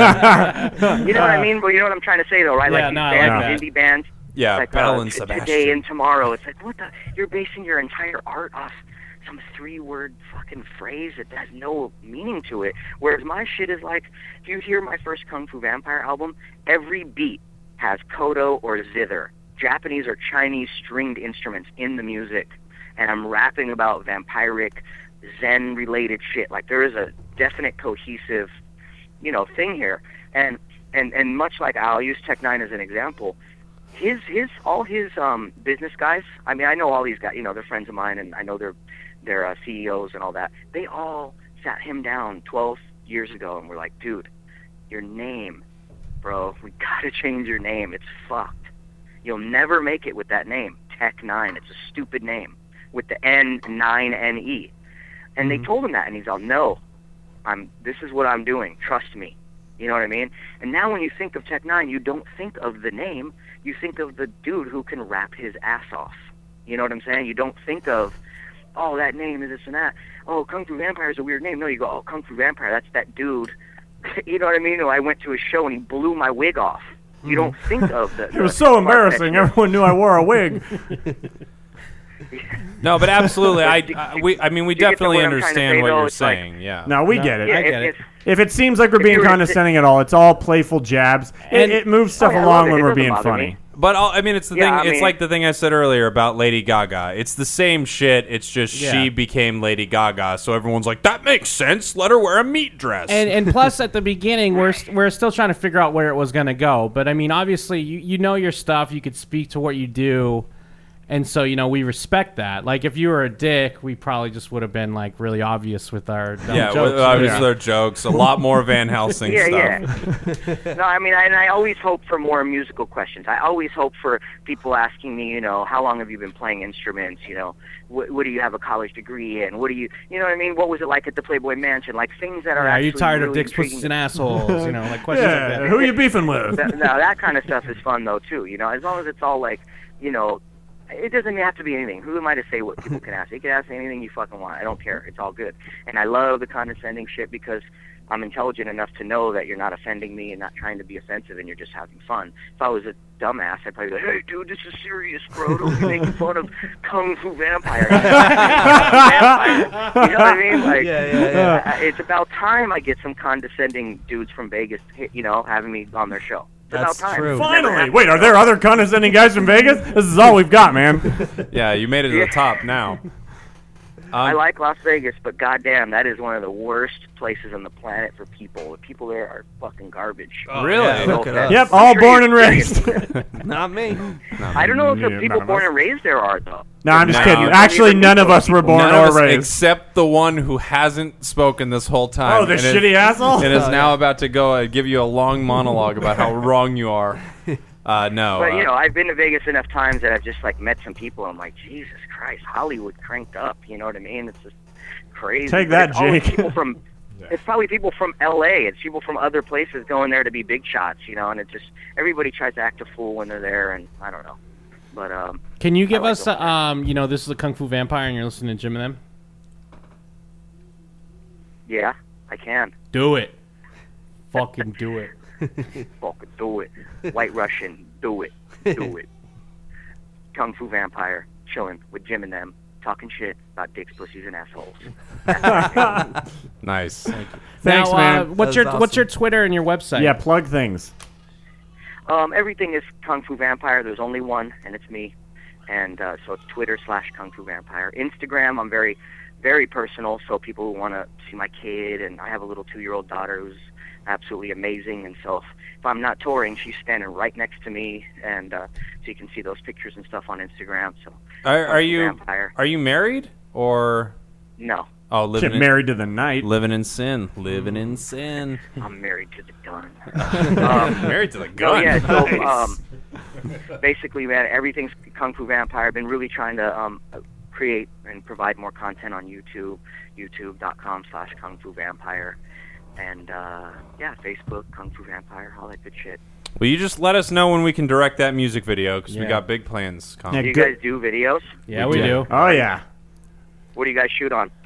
I mean? But you know what I'm trying to say, though, right? Yeah, Like these indie bands. Yeah, like, Belle and Sebastian. Today and tomorrow. It's like, what the? You're basing your entire art off some 3-word fucking phrase that has no meaning to it. Whereas my shit is like, if you hear my first Kung Fu Vampire album, every beat has koto or zither, Japanese or Chinese stringed instruments in the music, and I'm rapping about vampiric, Zen-related shit. Like, there is a definite cohesive, you know, thing here. And much like, I'll use Tech Nine as an example, all his business guys, I mean, I know all these guys, you know, they're friends of mine, and I know they're CEOs and all that. They all sat him down 12 years ago and were like, dude, your name, bro, we gotta change your name. It's fucked. You'll never make it with that name, Tech Nine. It's a stupid name with the N9NE. And they told him that, and he's all, no, this is what I'm doing. Trust me. You know what I mean? And now when you think of Tech Nine, you don't think of the name. You think of the dude who can rap his ass off. You know what I'm saying? You don't think of, oh, that name is this and that. Oh, Kung Fu Vampire is a weird name. No, you go, oh, Kung Fu Vampire, that's that dude. You know what I mean? I went to a show and he blew my wig off. You don't think of the... It was so embarrassing. Everyone knew I wore a wig. No, but absolutely. I mean, we definitely understand what you're saying. Like, yeah. No, we get it. I get it. If it seems like we're being condescending at all, it's all playful jabs. It moves stuff along when we're being funny. But I mean, it's the thing. It's like the thing I said earlier about Lady Gaga. It's the same shit. It's just she became Lady Gaga, so everyone's like, that makes sense. Let her wear a meat dress. And plus, at the beginning, we're still trying to figure out where it was going to go. But I mean, obviously, you know your stuff. You could speak to what you do. And so, you know, we respect that. Like, if you were a dick, we probably just would have been, like, really obvious with our dumb jokes. With our jokes. A lot more Van Helsing stuff. Yeah. No, I mean, I always hope for more musical questions. I always hope for people asking me, you know, how long have you been playing instruments? You know, what do you have a college degree in? What do you know what I mean? What was it like at the Playboy Mansion? Like, things that are actually you tired really of dicks, pussies, and assholes? You know, like questions like that. Who are you beefing with? No, that kind of stuff is fun, though, too. You know, as long as it's all, like, you know, it doesn't have to be anything. Who am I to say what people can ask? You can ask anything you fucking want. I don't care. It's all good. And I love the condescending shit because I'm intelligent enough to know that you're not offending me and not trying to be offensive and you're just having fun. If I was a dumbass, I'd probably be like, hey, dude, this is serious, bro. Don't be making fun of Kung Fu Vampire. You know what I mean? Like, it's about time I get some condescending dudes from Vegas, you know, having me on their show. That's true. Finally! Wait, are there other condescending guys from Vegas? This is all we've got, man. Yeah, you made it to the top now. I like Las Vegas, but goddamn, that is one of the worst places on the planet for people. The people there are fucking garbage. Oh, really? Yeah, yep, all born and raised. Not me. I don't know if the people born and raised there are, though. No, I'm just kidding. Actually, none of us were born or raised. Except the one who hasn't spoken this whole time. Oh, the shitty asshole? And is now about to go give you a long monologue about how wrong you are. No. But, you know, I've been to Vegas enough times that I've just, like, met some people. I'm like, Jesus Christ, Hollywood cranked up. You know what I mean? It's just crazy. Take that, Jake. It's probably people from L.A. It's people from other places going there to be big shots, you know, and it just, everybody tries to act a fool when they're there, and I don't know. But, can you give us, you know, this is the Kung Fu Vampire, and you're listening to Jim and them? Yeah, I can. Do it. Fucking do it. Fucking do it. White Russian, do it. Do it. Kung Fu Vampire, chilling with Jim and them, talking shit about dicks, pussies, and assholes. Nice. Thanks, man. What's your Twitter and your website? Yeah, plug things. Everything is Kung Fu Vampire. There's only one, and it's me. And so it's Twitter/Kung Fu Vampire. Instagram, I'm very, very personal, so people who want to see my kid, and I have a little 2-year-old daughter who's absolutely amazing, and so if I'm not touring, she's standing right next to me, and so you can see those pictures and stuff on Instagram. So are you married or no? Oh, living married to the night, living in sin, living in sin. I'm married to the gun. Married to the gun. Yeah, so Nice. basically, man, everything's Kung Fu Vampire. I've been really trying to create and provide more content on YouTube, youtube.com/Kung Fu Vampire. And, Facebook, Kung Fu Vampire, all that good shit. Well, you just let us know when we can direct that music video, because we got big plans coming. Do you guys do videos? Yeah, we do. Oh, yeah. What do you guys shoot on?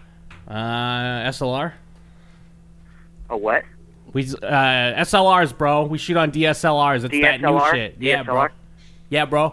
SLR. A what? SLRs, bro. We shoot on DSLRs. It's that new DSLR? shit. Yeah, bro. DSLR? Yeah, bro.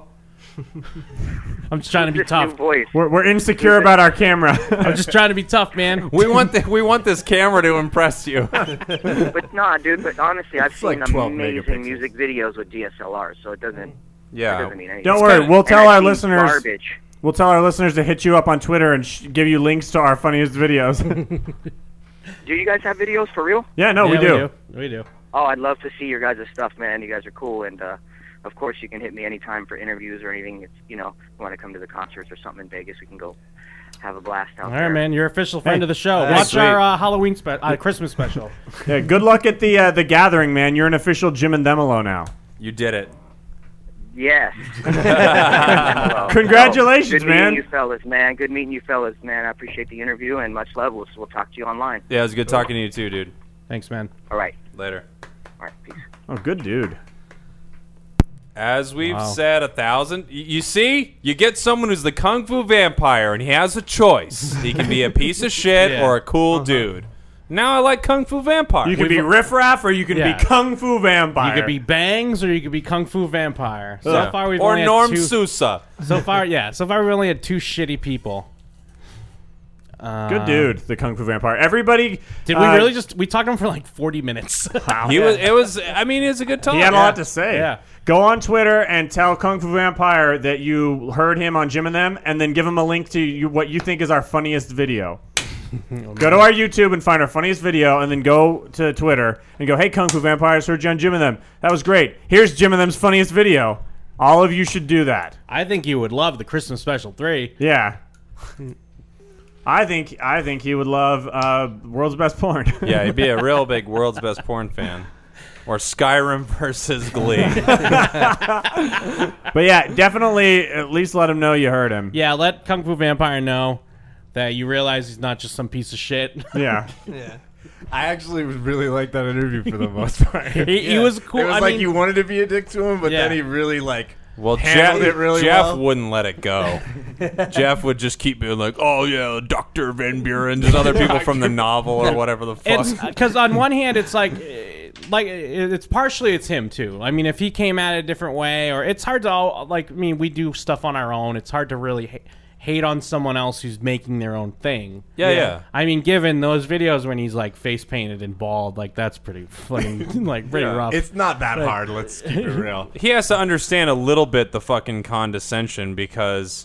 I'm just trying to be tough. We're insecure about our camera. I'm just trying to be tough, man. We want this camera to impress you. But nah, dude. But honestly, I've seen like 12 amazing music videos with DSLR, so it doesn't. Yeah. It doesn't mean anything. Don't worry, we'll tell our listeners. Garbage. We'll tell our listeners to hit you up on Twitter and give you links to our funniest videos. Do you guys have videos for real? Yeah, no, we do. We do. Oh, I'd love to see your guys' stuff, man. You guys are cool, and of course, you can hit me anytime for interviews or anything. It's you want to come to the concerts or something in Vegas, we can go have a blast out there. All right, man. You're an official friend of the show. Hey, Watch sweet. our Halloween Christmas special. Yeah, good luck at the gathering, man. You're an official Jim and Demolo now. You did it. Yes. Congratulations, good man. Good meeting you fellas, man. Good meeting you fellas, man. I appreciate the interview and much love. We'll talk to you online. Yeah, it was good talking to you too, dude. Thanks, man. All right. Later. All right, peace. Oh, good dude. As we've said 1,000, you see, you get someone who's the Kung Fu Vampire, and he has a choice. He can be a piece of shit or a cool dude. Now I like Kung Fu Vampire. You can be Riff Raff or you can be Kung Fu Vampire. You could be Bangs or you could be Kung Fu Vampire. So far we've or only Norm had two, Sousa. So far we've only had 2 shitty people. Good dude, the Kung Fu Vampire. Everybody, did we really we talked to him for like 40 minutes? Wow. It was a good talk. He had a lot to say. Yeah. Go on Twitter and tell Kung Fu Vampire that you heard him on Jim and Them, and then give him a link to what you think is our funniest video. Go to our YouTube and find our funniest video, and then go to Twitter and go, "Hey, Kung Fu Vampires, heard you on Jim and Them. That was great. Here's Jim and Them's funniest video." All of you should do that. I think you would love the Christmas Special 3. Yeah. I think he would love World's Best Porn. Yeah, he'd be a real big World's Best Porn fan. Or Skyrim versus Glee. But yeah, definitely at least let him know you heard him. Yeah, let Kung Fu Vampire know that you realize he's not just some piece of shit. Yeah. Yeah. I actually really liked that interview for the most part. He was cool. It was like you wanted to be a dick to him, but then he really handled it really Jeff well. wouldn't let it go. Jeff would just keep being like, "Oh yeah, Dr. Van Buren," just other people from the novel or whatever the fuck. Because on one hand, it's it's partially it's him too. I mean, if he came at it a different way, or it's hard to we do stuff on our own. It's hard to really hate on someone else who's making their own thing. Yeah. I mean, given those videos when he's like face painted and bald, that's pretty fucking pretty rough. It's not that hard. Let's keep it real. He has to understand a little bit the fucking condescension because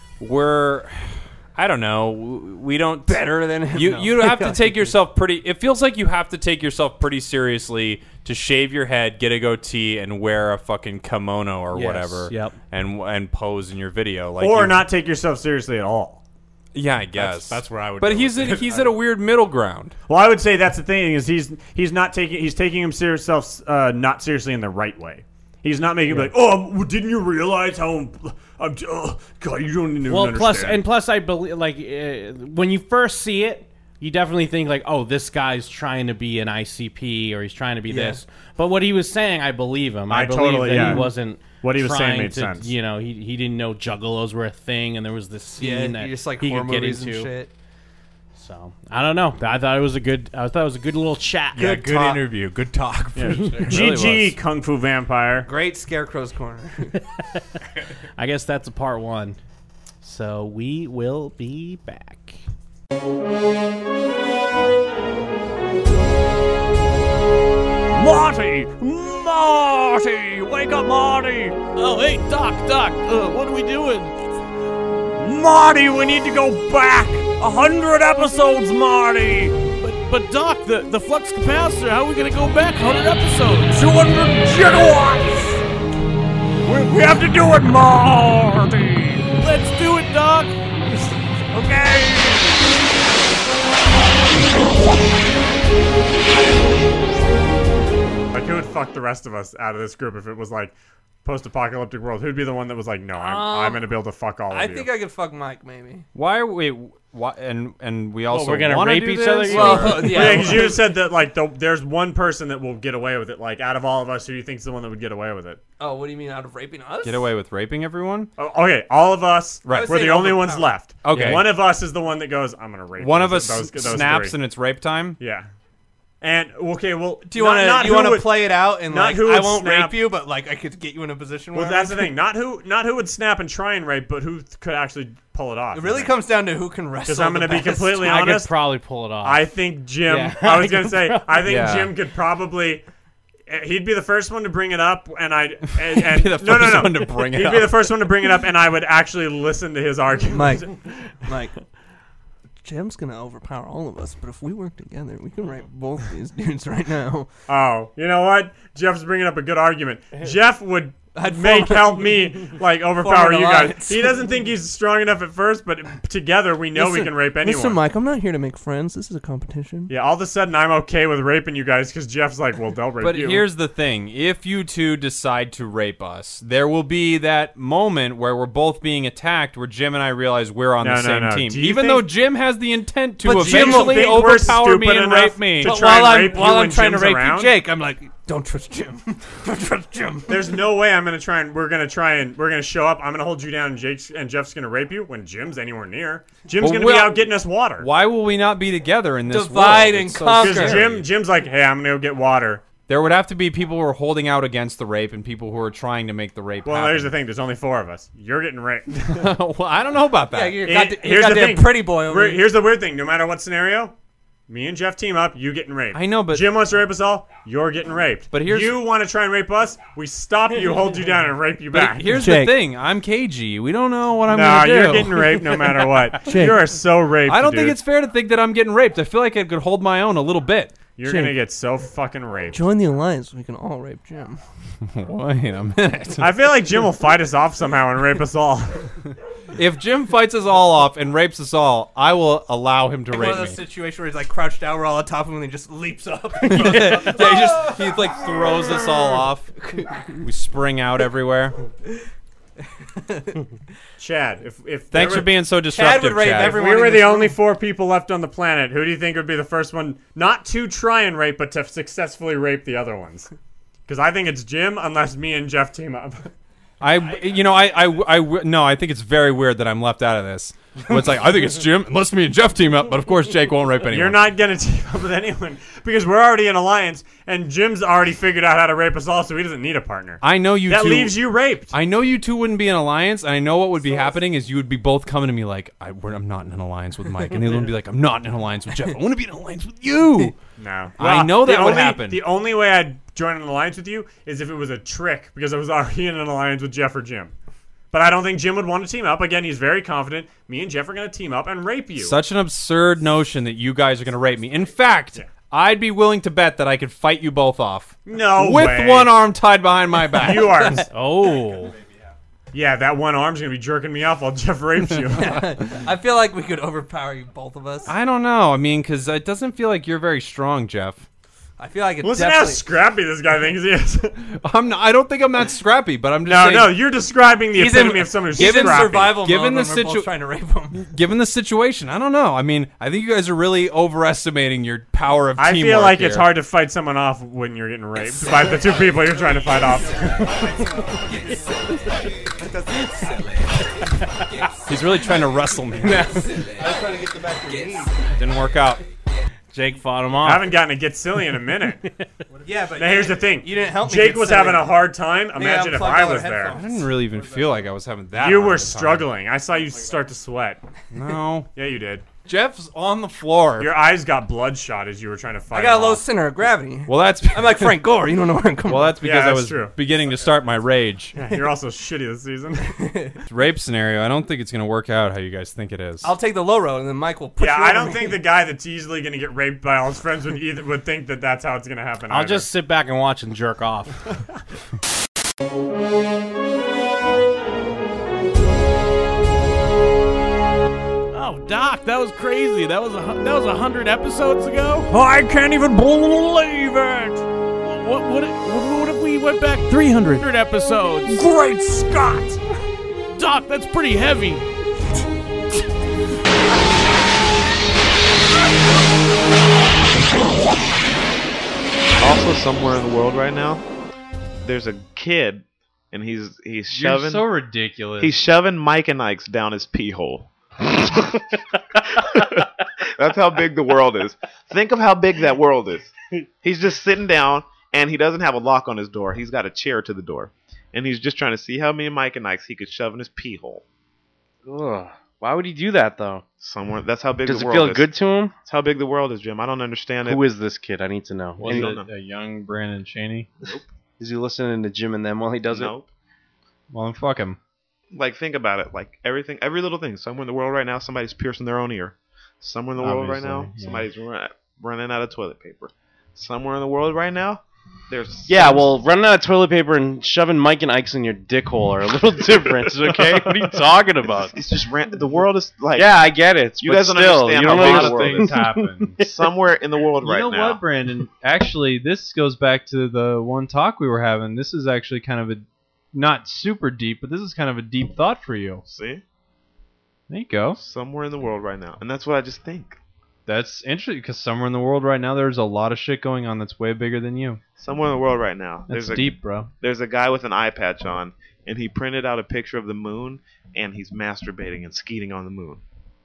I don't know. We don't better than him. You have to take yourself pretty. It feels like you have to take yourself pretty seriously to shave your head, get a goatee, and wear a fucking kimono or whatever. Yep. And pose in your video, or not take yourself seriously at all. Yeah, I guess that's where I would. But he's at a weird middle ground. Well, I would say that's the thing is he's taking himself not seriously in the right way. He's not making like, oh, didn't you realize how I'm God, you don't even understand. Plus, I believe when you first see it, you definitely think like, oh, this guy's trying to be an ICP or he's trying to be this. But what he was saying, I believe him. I believe totally, that he wasn't. What he was saying trying made to, sense. You know, he didn't know juggalos were a thing, and there was this scene that just like he horror could get movies into. and shit. So I don't know. I thought it was a good little chat. Yeah, good interview, good talk. For sure. GG Kung Fu Vampire. Great Scarecrow's Corner. I guess that's a part 1. So we will be back. Marty! Marty! Wake up, Marty! Oh, hey, Doc, what are we doing? Marty, we need to go back 100 episodes, Marty! But Doc, the flux capacitor, how are we going to go back 100 episodes? 200 gigawatts! We have to do it, Marty! Let's do it, Doc! Okay! Like, who would fuck the rest of us out of this group if it was like post-apocalyptic world? Who'd be the one that was like, no, I'm gonna be able to fuck all of you? I think I could fuck Mike, maybe. Why are we? Why, and we also we're gonna wanna rape do each this? other? Well, yeah, because you said that like there's one person that will get away with it. Like, out of all of us, who do you think's the one that would get away with it? Oh, what do you mean, out of raping us? Get away with raping everyone? Oh, okay, all of us. Right. We're the only ones left. Okay. One of us is the one that goes, I'm gonna rape. One of us those snaps three. and it's rape time. Yeah. And okay, well, do you want to play it out and not like who I would won't snap. rape you, but like I could get you in a position where Well, that's the thing. Not who would snap and try and rape, but who could actually pull it off. It really comes down to who can wrestle. Because I'm going to be completely honest. I could probably pull it off. I think Jim. Yeah. I was going to say. I think Jim could probably. He'd be the first one to bring it up, and I'd. And, be the first one to bring it He'd up. be the first one to bring it up, and I would actually listen to his argument. Mike. Jim's gonna overpower all of us, but if we work together, we can rape both these dudes right now. Oh, you know what? Jeff's bringing up a good argument. Jeff would help me like overpower you guys. He doesn't think he's strong enough at first, but together we know we can rape anyone. Listen, Mike, I'm not here to make friends. This is a competition. Yeah, all of a sudden I'm okay with raping you guys because Jeff's like, well, they'll rape you. But here's the thing. If you two decide to rape us, there will be that moment where we're both being attacked where Jim and I realize we're on the same team. Even though Jim has the intent to eventually overpower me and rape me. But while I'm trying to rape you, Jake, I'm like, don't trust Jim. Don't trust Jim. There's no way we're gonna show up. I'm gonna hold you down, and Jeff's gonna rape you when Jim's anywhere near. Jim's gonna be out getting us water. Why will we not be together in this Divide world? and conquer. Because Jim's like, hey, I'm gonna go get water. There would have to be people who are holding out against the rape and people who are trying to make the rape happen. Well, here's the thing. There's only 4 of us. You're getting raped. Well, I don't know about that. Yeah, you're goddamn pretty boy over here. Here's the weird thing. No matter what scenario, me and Jeff team up, you getting raped. I know, but Jim wants to rape us all, you're getting raped. But here's you want to try and rape us, we stop you, hold you down, and rape you back. Here's the thing. I'm cagey. We don't know what I'm going to do. No, you're getting raped no matter what. You are so raped, I don't think it's fair to think that I'm getting raped. I feel like I could hold my own a little bit. You're going to get so fucking raped. Join the alliance. We can all rape Jim. Wait a minute. I feel like Jim will fight us off somehow and rape us all. If Jim fights us all off and rapes us all, I will allow him to rape me. One of those situations where he's like crouched down, we're all on top of him, and he just leaps up. he like throws us all off. We spring out everywhere. Chad, if thanks for being so disruptive, Chad. If we were the only 4 people left on the planet, who do you think would be the first one not to try and rape, but to successfully rape the other ones? Because I think it's Jim, unless me and Jeff team up. I think it's very weird that I'm left out of this. It's like, I think it's Jim, unless me and Jeff team up, but of course Jake won't rape anyone. You're not going to team up with anyone because we're already in alliance, and Jim's already figured out how to rape us all, so he doesn't need a partner. I know you two. That leaves you raped. I know you two wouldn't be in alliance, and I know what would be happening is you would be both coming to me like, I'm not in an alliance with Mike, and the other one would be like, I'm not in an alliance with Jeff. I want to be in an alliance with you. No. I know that would happen. The only way I'd join an alliance with you is if it was a trick because I was already in an alliance with Jeff or Jim. But I don't think Jim would want to team up. Again, he's very confident. Me and Jeff are going to team up and rape you. Such an absurd notion that you guys are going to rape me. In fact, I'd be willing to bet that I could fight you both off. No With way. one arm tied behind my back. You are. Oh. Yeah, that one arm's going to be jerking me off while Jeff rapes you. I feel like we could overpower you, both of us. I don't know. I mean, because it doesn't feel like you're very strong, Jeff. I feel like it's Listen how scrappy this guy thinks he is. I don't think I'm that scrappy, but I'm just saying. No, you're describing the epitome of someone who's scrappy. He's in survival given mode the when we're both trying to rape him. Given the situation, I don't know. I mean, I think you guys are really overestimating your power of teamwork. I feel like here. it's hard to fight someone off when you're getting raped by the 2 people you're trying to fight off. He's really trying to wrestle me. I was trying to get the back of your knee. Didn't work out. Jake fought him off. I haven't gotten to get silly in a minute. Yeah, but now here's the thing. You didn't help me. Jake get was silly. having a hard time. Imagine if I was I there. didn't really even feel like I was having that. You hard were of a time. struggling. I saw you start to sweat. No. Yeah, you did. Jeff's on the floor. Your eyes got bloodshot as you were trying to fight. I got a him low off. center of gravity. Well, that's I'm like Frank Gore. You don't know where I'm coming. Well, that's because Yeah, I that's was true. beginning to start my rage. Yeah, you're also shitty this season. The rape scenario, I don't think it's going to work out how you guys think it is. I'll take the low road, and then Mike will push Yeah, you I over don't me. think the guy that's easily going to get raped by all his friends would think that that's how it's going to happen. I'll either. just sit back and watch and jerk off. Oh, Doc, that was crazy. That was 100 episodes ago. I can't even believe it. What if we went back 300 episodes? Great Scott! Doc, that's pretty heavy. Also, somewhere in the world right now, there's a kid, and he's shoving. You're so ridiculous. He's shoving Mike and Ike's down his pee hole. That's how big the world is. Think of how big that world is. He's just sitting down, and he doesn't have a lock on his door. He's got a chair to the door, and he's just trying to see how many Mike and Ike's he could shove in his pee hole. Ugh. Why would he do that though? Somewhere. That's how big Does the it world feel is. good to him? That's how big the world is, Jim. I don't understand it. Who is this kid? I need to know. Was And it a young Brandon Cheney? Nope. Is he listening to Jim and them while he does Nope. Well, then fuck him. Like, think about it. Like, everything, every little thing. Somewhere in the world right now, somebody's piercing their own ear. Somewhere in the world right now, Obviously, yeah. somebody's running out of toilet paper. Somewhere in the world right now, there's... Yeah, well, running out of toilet paper and shoving Mike and Ike's in your dick hole are a little different, okay? What are you talking about? It's just the world is like... Yeah, I get it. You but guys don't still, understand you how don't big know the the world things is. happen. Somewhere in the world right You know now. what, Brandon? Actually, this goes back to the one talk we were having. This is actually kind of a, not super deep, but this is kind of a deep thought for you. See? There you go. Somewhere in the world right now. And that's what I just think. That's interesting, because somewhere in the world right now, there's a lot of shit going on that's way bigger than you. Somewhere in the world right now. That's deep, bro. There's a guy with an eye patch on, and he printed out a picture of the moon, and he's masturbating and skeeting on the moon.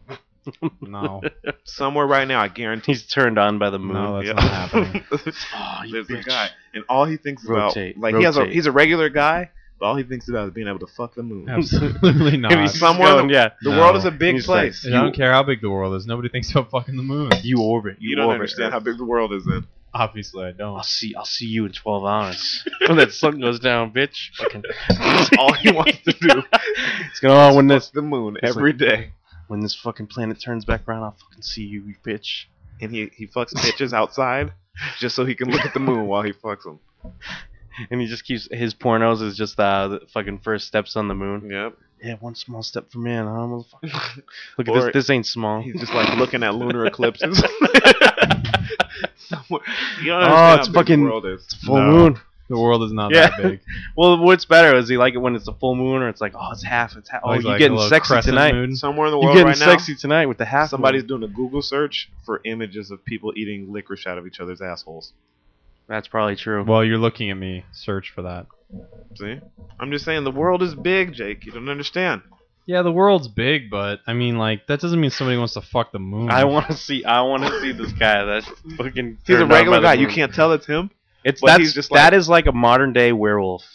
No. Somewhere right now, I guarantee. He's turned on by the moon. No, that's Yeah. not happening. There's a guy, and all he thinks Rotate, about, like rotate. he's a regular guy, but all he thinks about is being able to fuck the moon. Absolutely not. And he's somewhere. The world is a big He's place. like, I don't care how big the world is. Nobody thinks about fucking the moon. You orbit. You don't understand how big the world is then. Obviously, I don't. I'll see you in 12 hours when that sun goes down, bitch. Fucking. That's all he wants to do. It's gonna when this the moon it's every like, day. When this fucking planet turns back around, I'll fucking see you, you bitch. And he fucks bitches outside just so he can look at the moon while he fucks them. And he just keeps his pornos is just the fucking first steps on the moon. Yep. Yeah, one small step for man, huh, motherfucker? Look Or at this. This ain't small. He's just like looking at lunar eclipses. Somewhere. You don't understand Oh, how it's big fucking. the world is. It's full moon. The world is not Yeah. that big. Well, what's better is he like it when it's a full moon, or it's like, oh, it's half. It's half. Oh, he's you're like a getting little sexy crescent tonight. moon. Somewhere in the You're world getting right now, sexy tonight with the half. somebody's moon. doing a Google search for images of people eating licorice out of each other's assholes. That's probably true. Well, you're looking at me. Search for that. See? I'm just saying the world is big, Jake. You don't understand. Yeah, the world's big, but I mean, like, that doesn't mean somebody wants to fuck the moon. I want to see this guy. That's fucking. He's a turned on regular by the guy. You moon. can't tell it's him. It's but that's he's just that like, is like a modern day werewolf.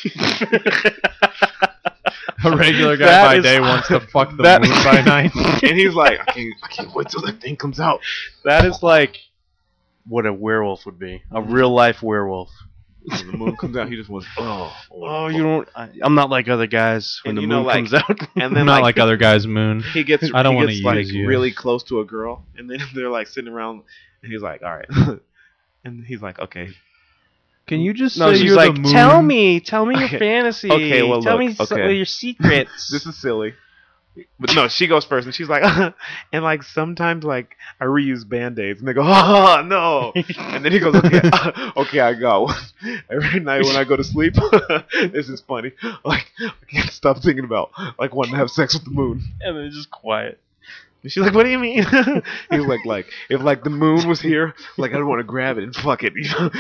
A regular guy That by is- day wants to fuck the that- moon by night. And he's like, I can't wait till that thing comes out. That is like what a werewolf would be. A real life werewolf. When the moon comes out, he just wants, Oh, you don't. I'm not like other guys when And the you moon know, like- comes out. and then Not like other guys' moon. He gets, I don't he wanna gets like use you. really close to a girl, and then they're like sitting around, and he's like, all right, and he's like, okay. Can you just No, say she's you're like, the moon? tell me your Okay. fantasy. Okay, well, tell look, me some okay. of your secrets. This is silly. But no, she goes first, and she's like, and like sometimes like I reuse Band-Aids, and they go, oh no, and then he goes, okay, okay, I got one. Every night when I go to sleep, this is funny. Like I can't stop thinking about like wanting to have sex with the moon. And then it's just quiet. And she's like, what do you mean? He's like if like the moon was here, like I'd want to grab it and fuck it, you know?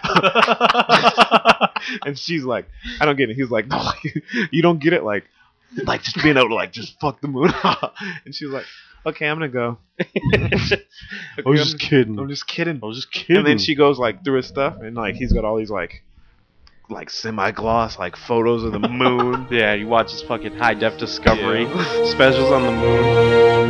And she's like, I don't get it. He's like, no, you don't get it, like like just being able to like just fuck the moon. And she was like, okay, I'm gonna go. I was just kidding. I'm just kidding. I was just kidding. And then she goes like through his stuff, and like he's got all these like semi-gloss like photos of the moon. Yeah, you watch his fucking high def Discovery specials on the moon.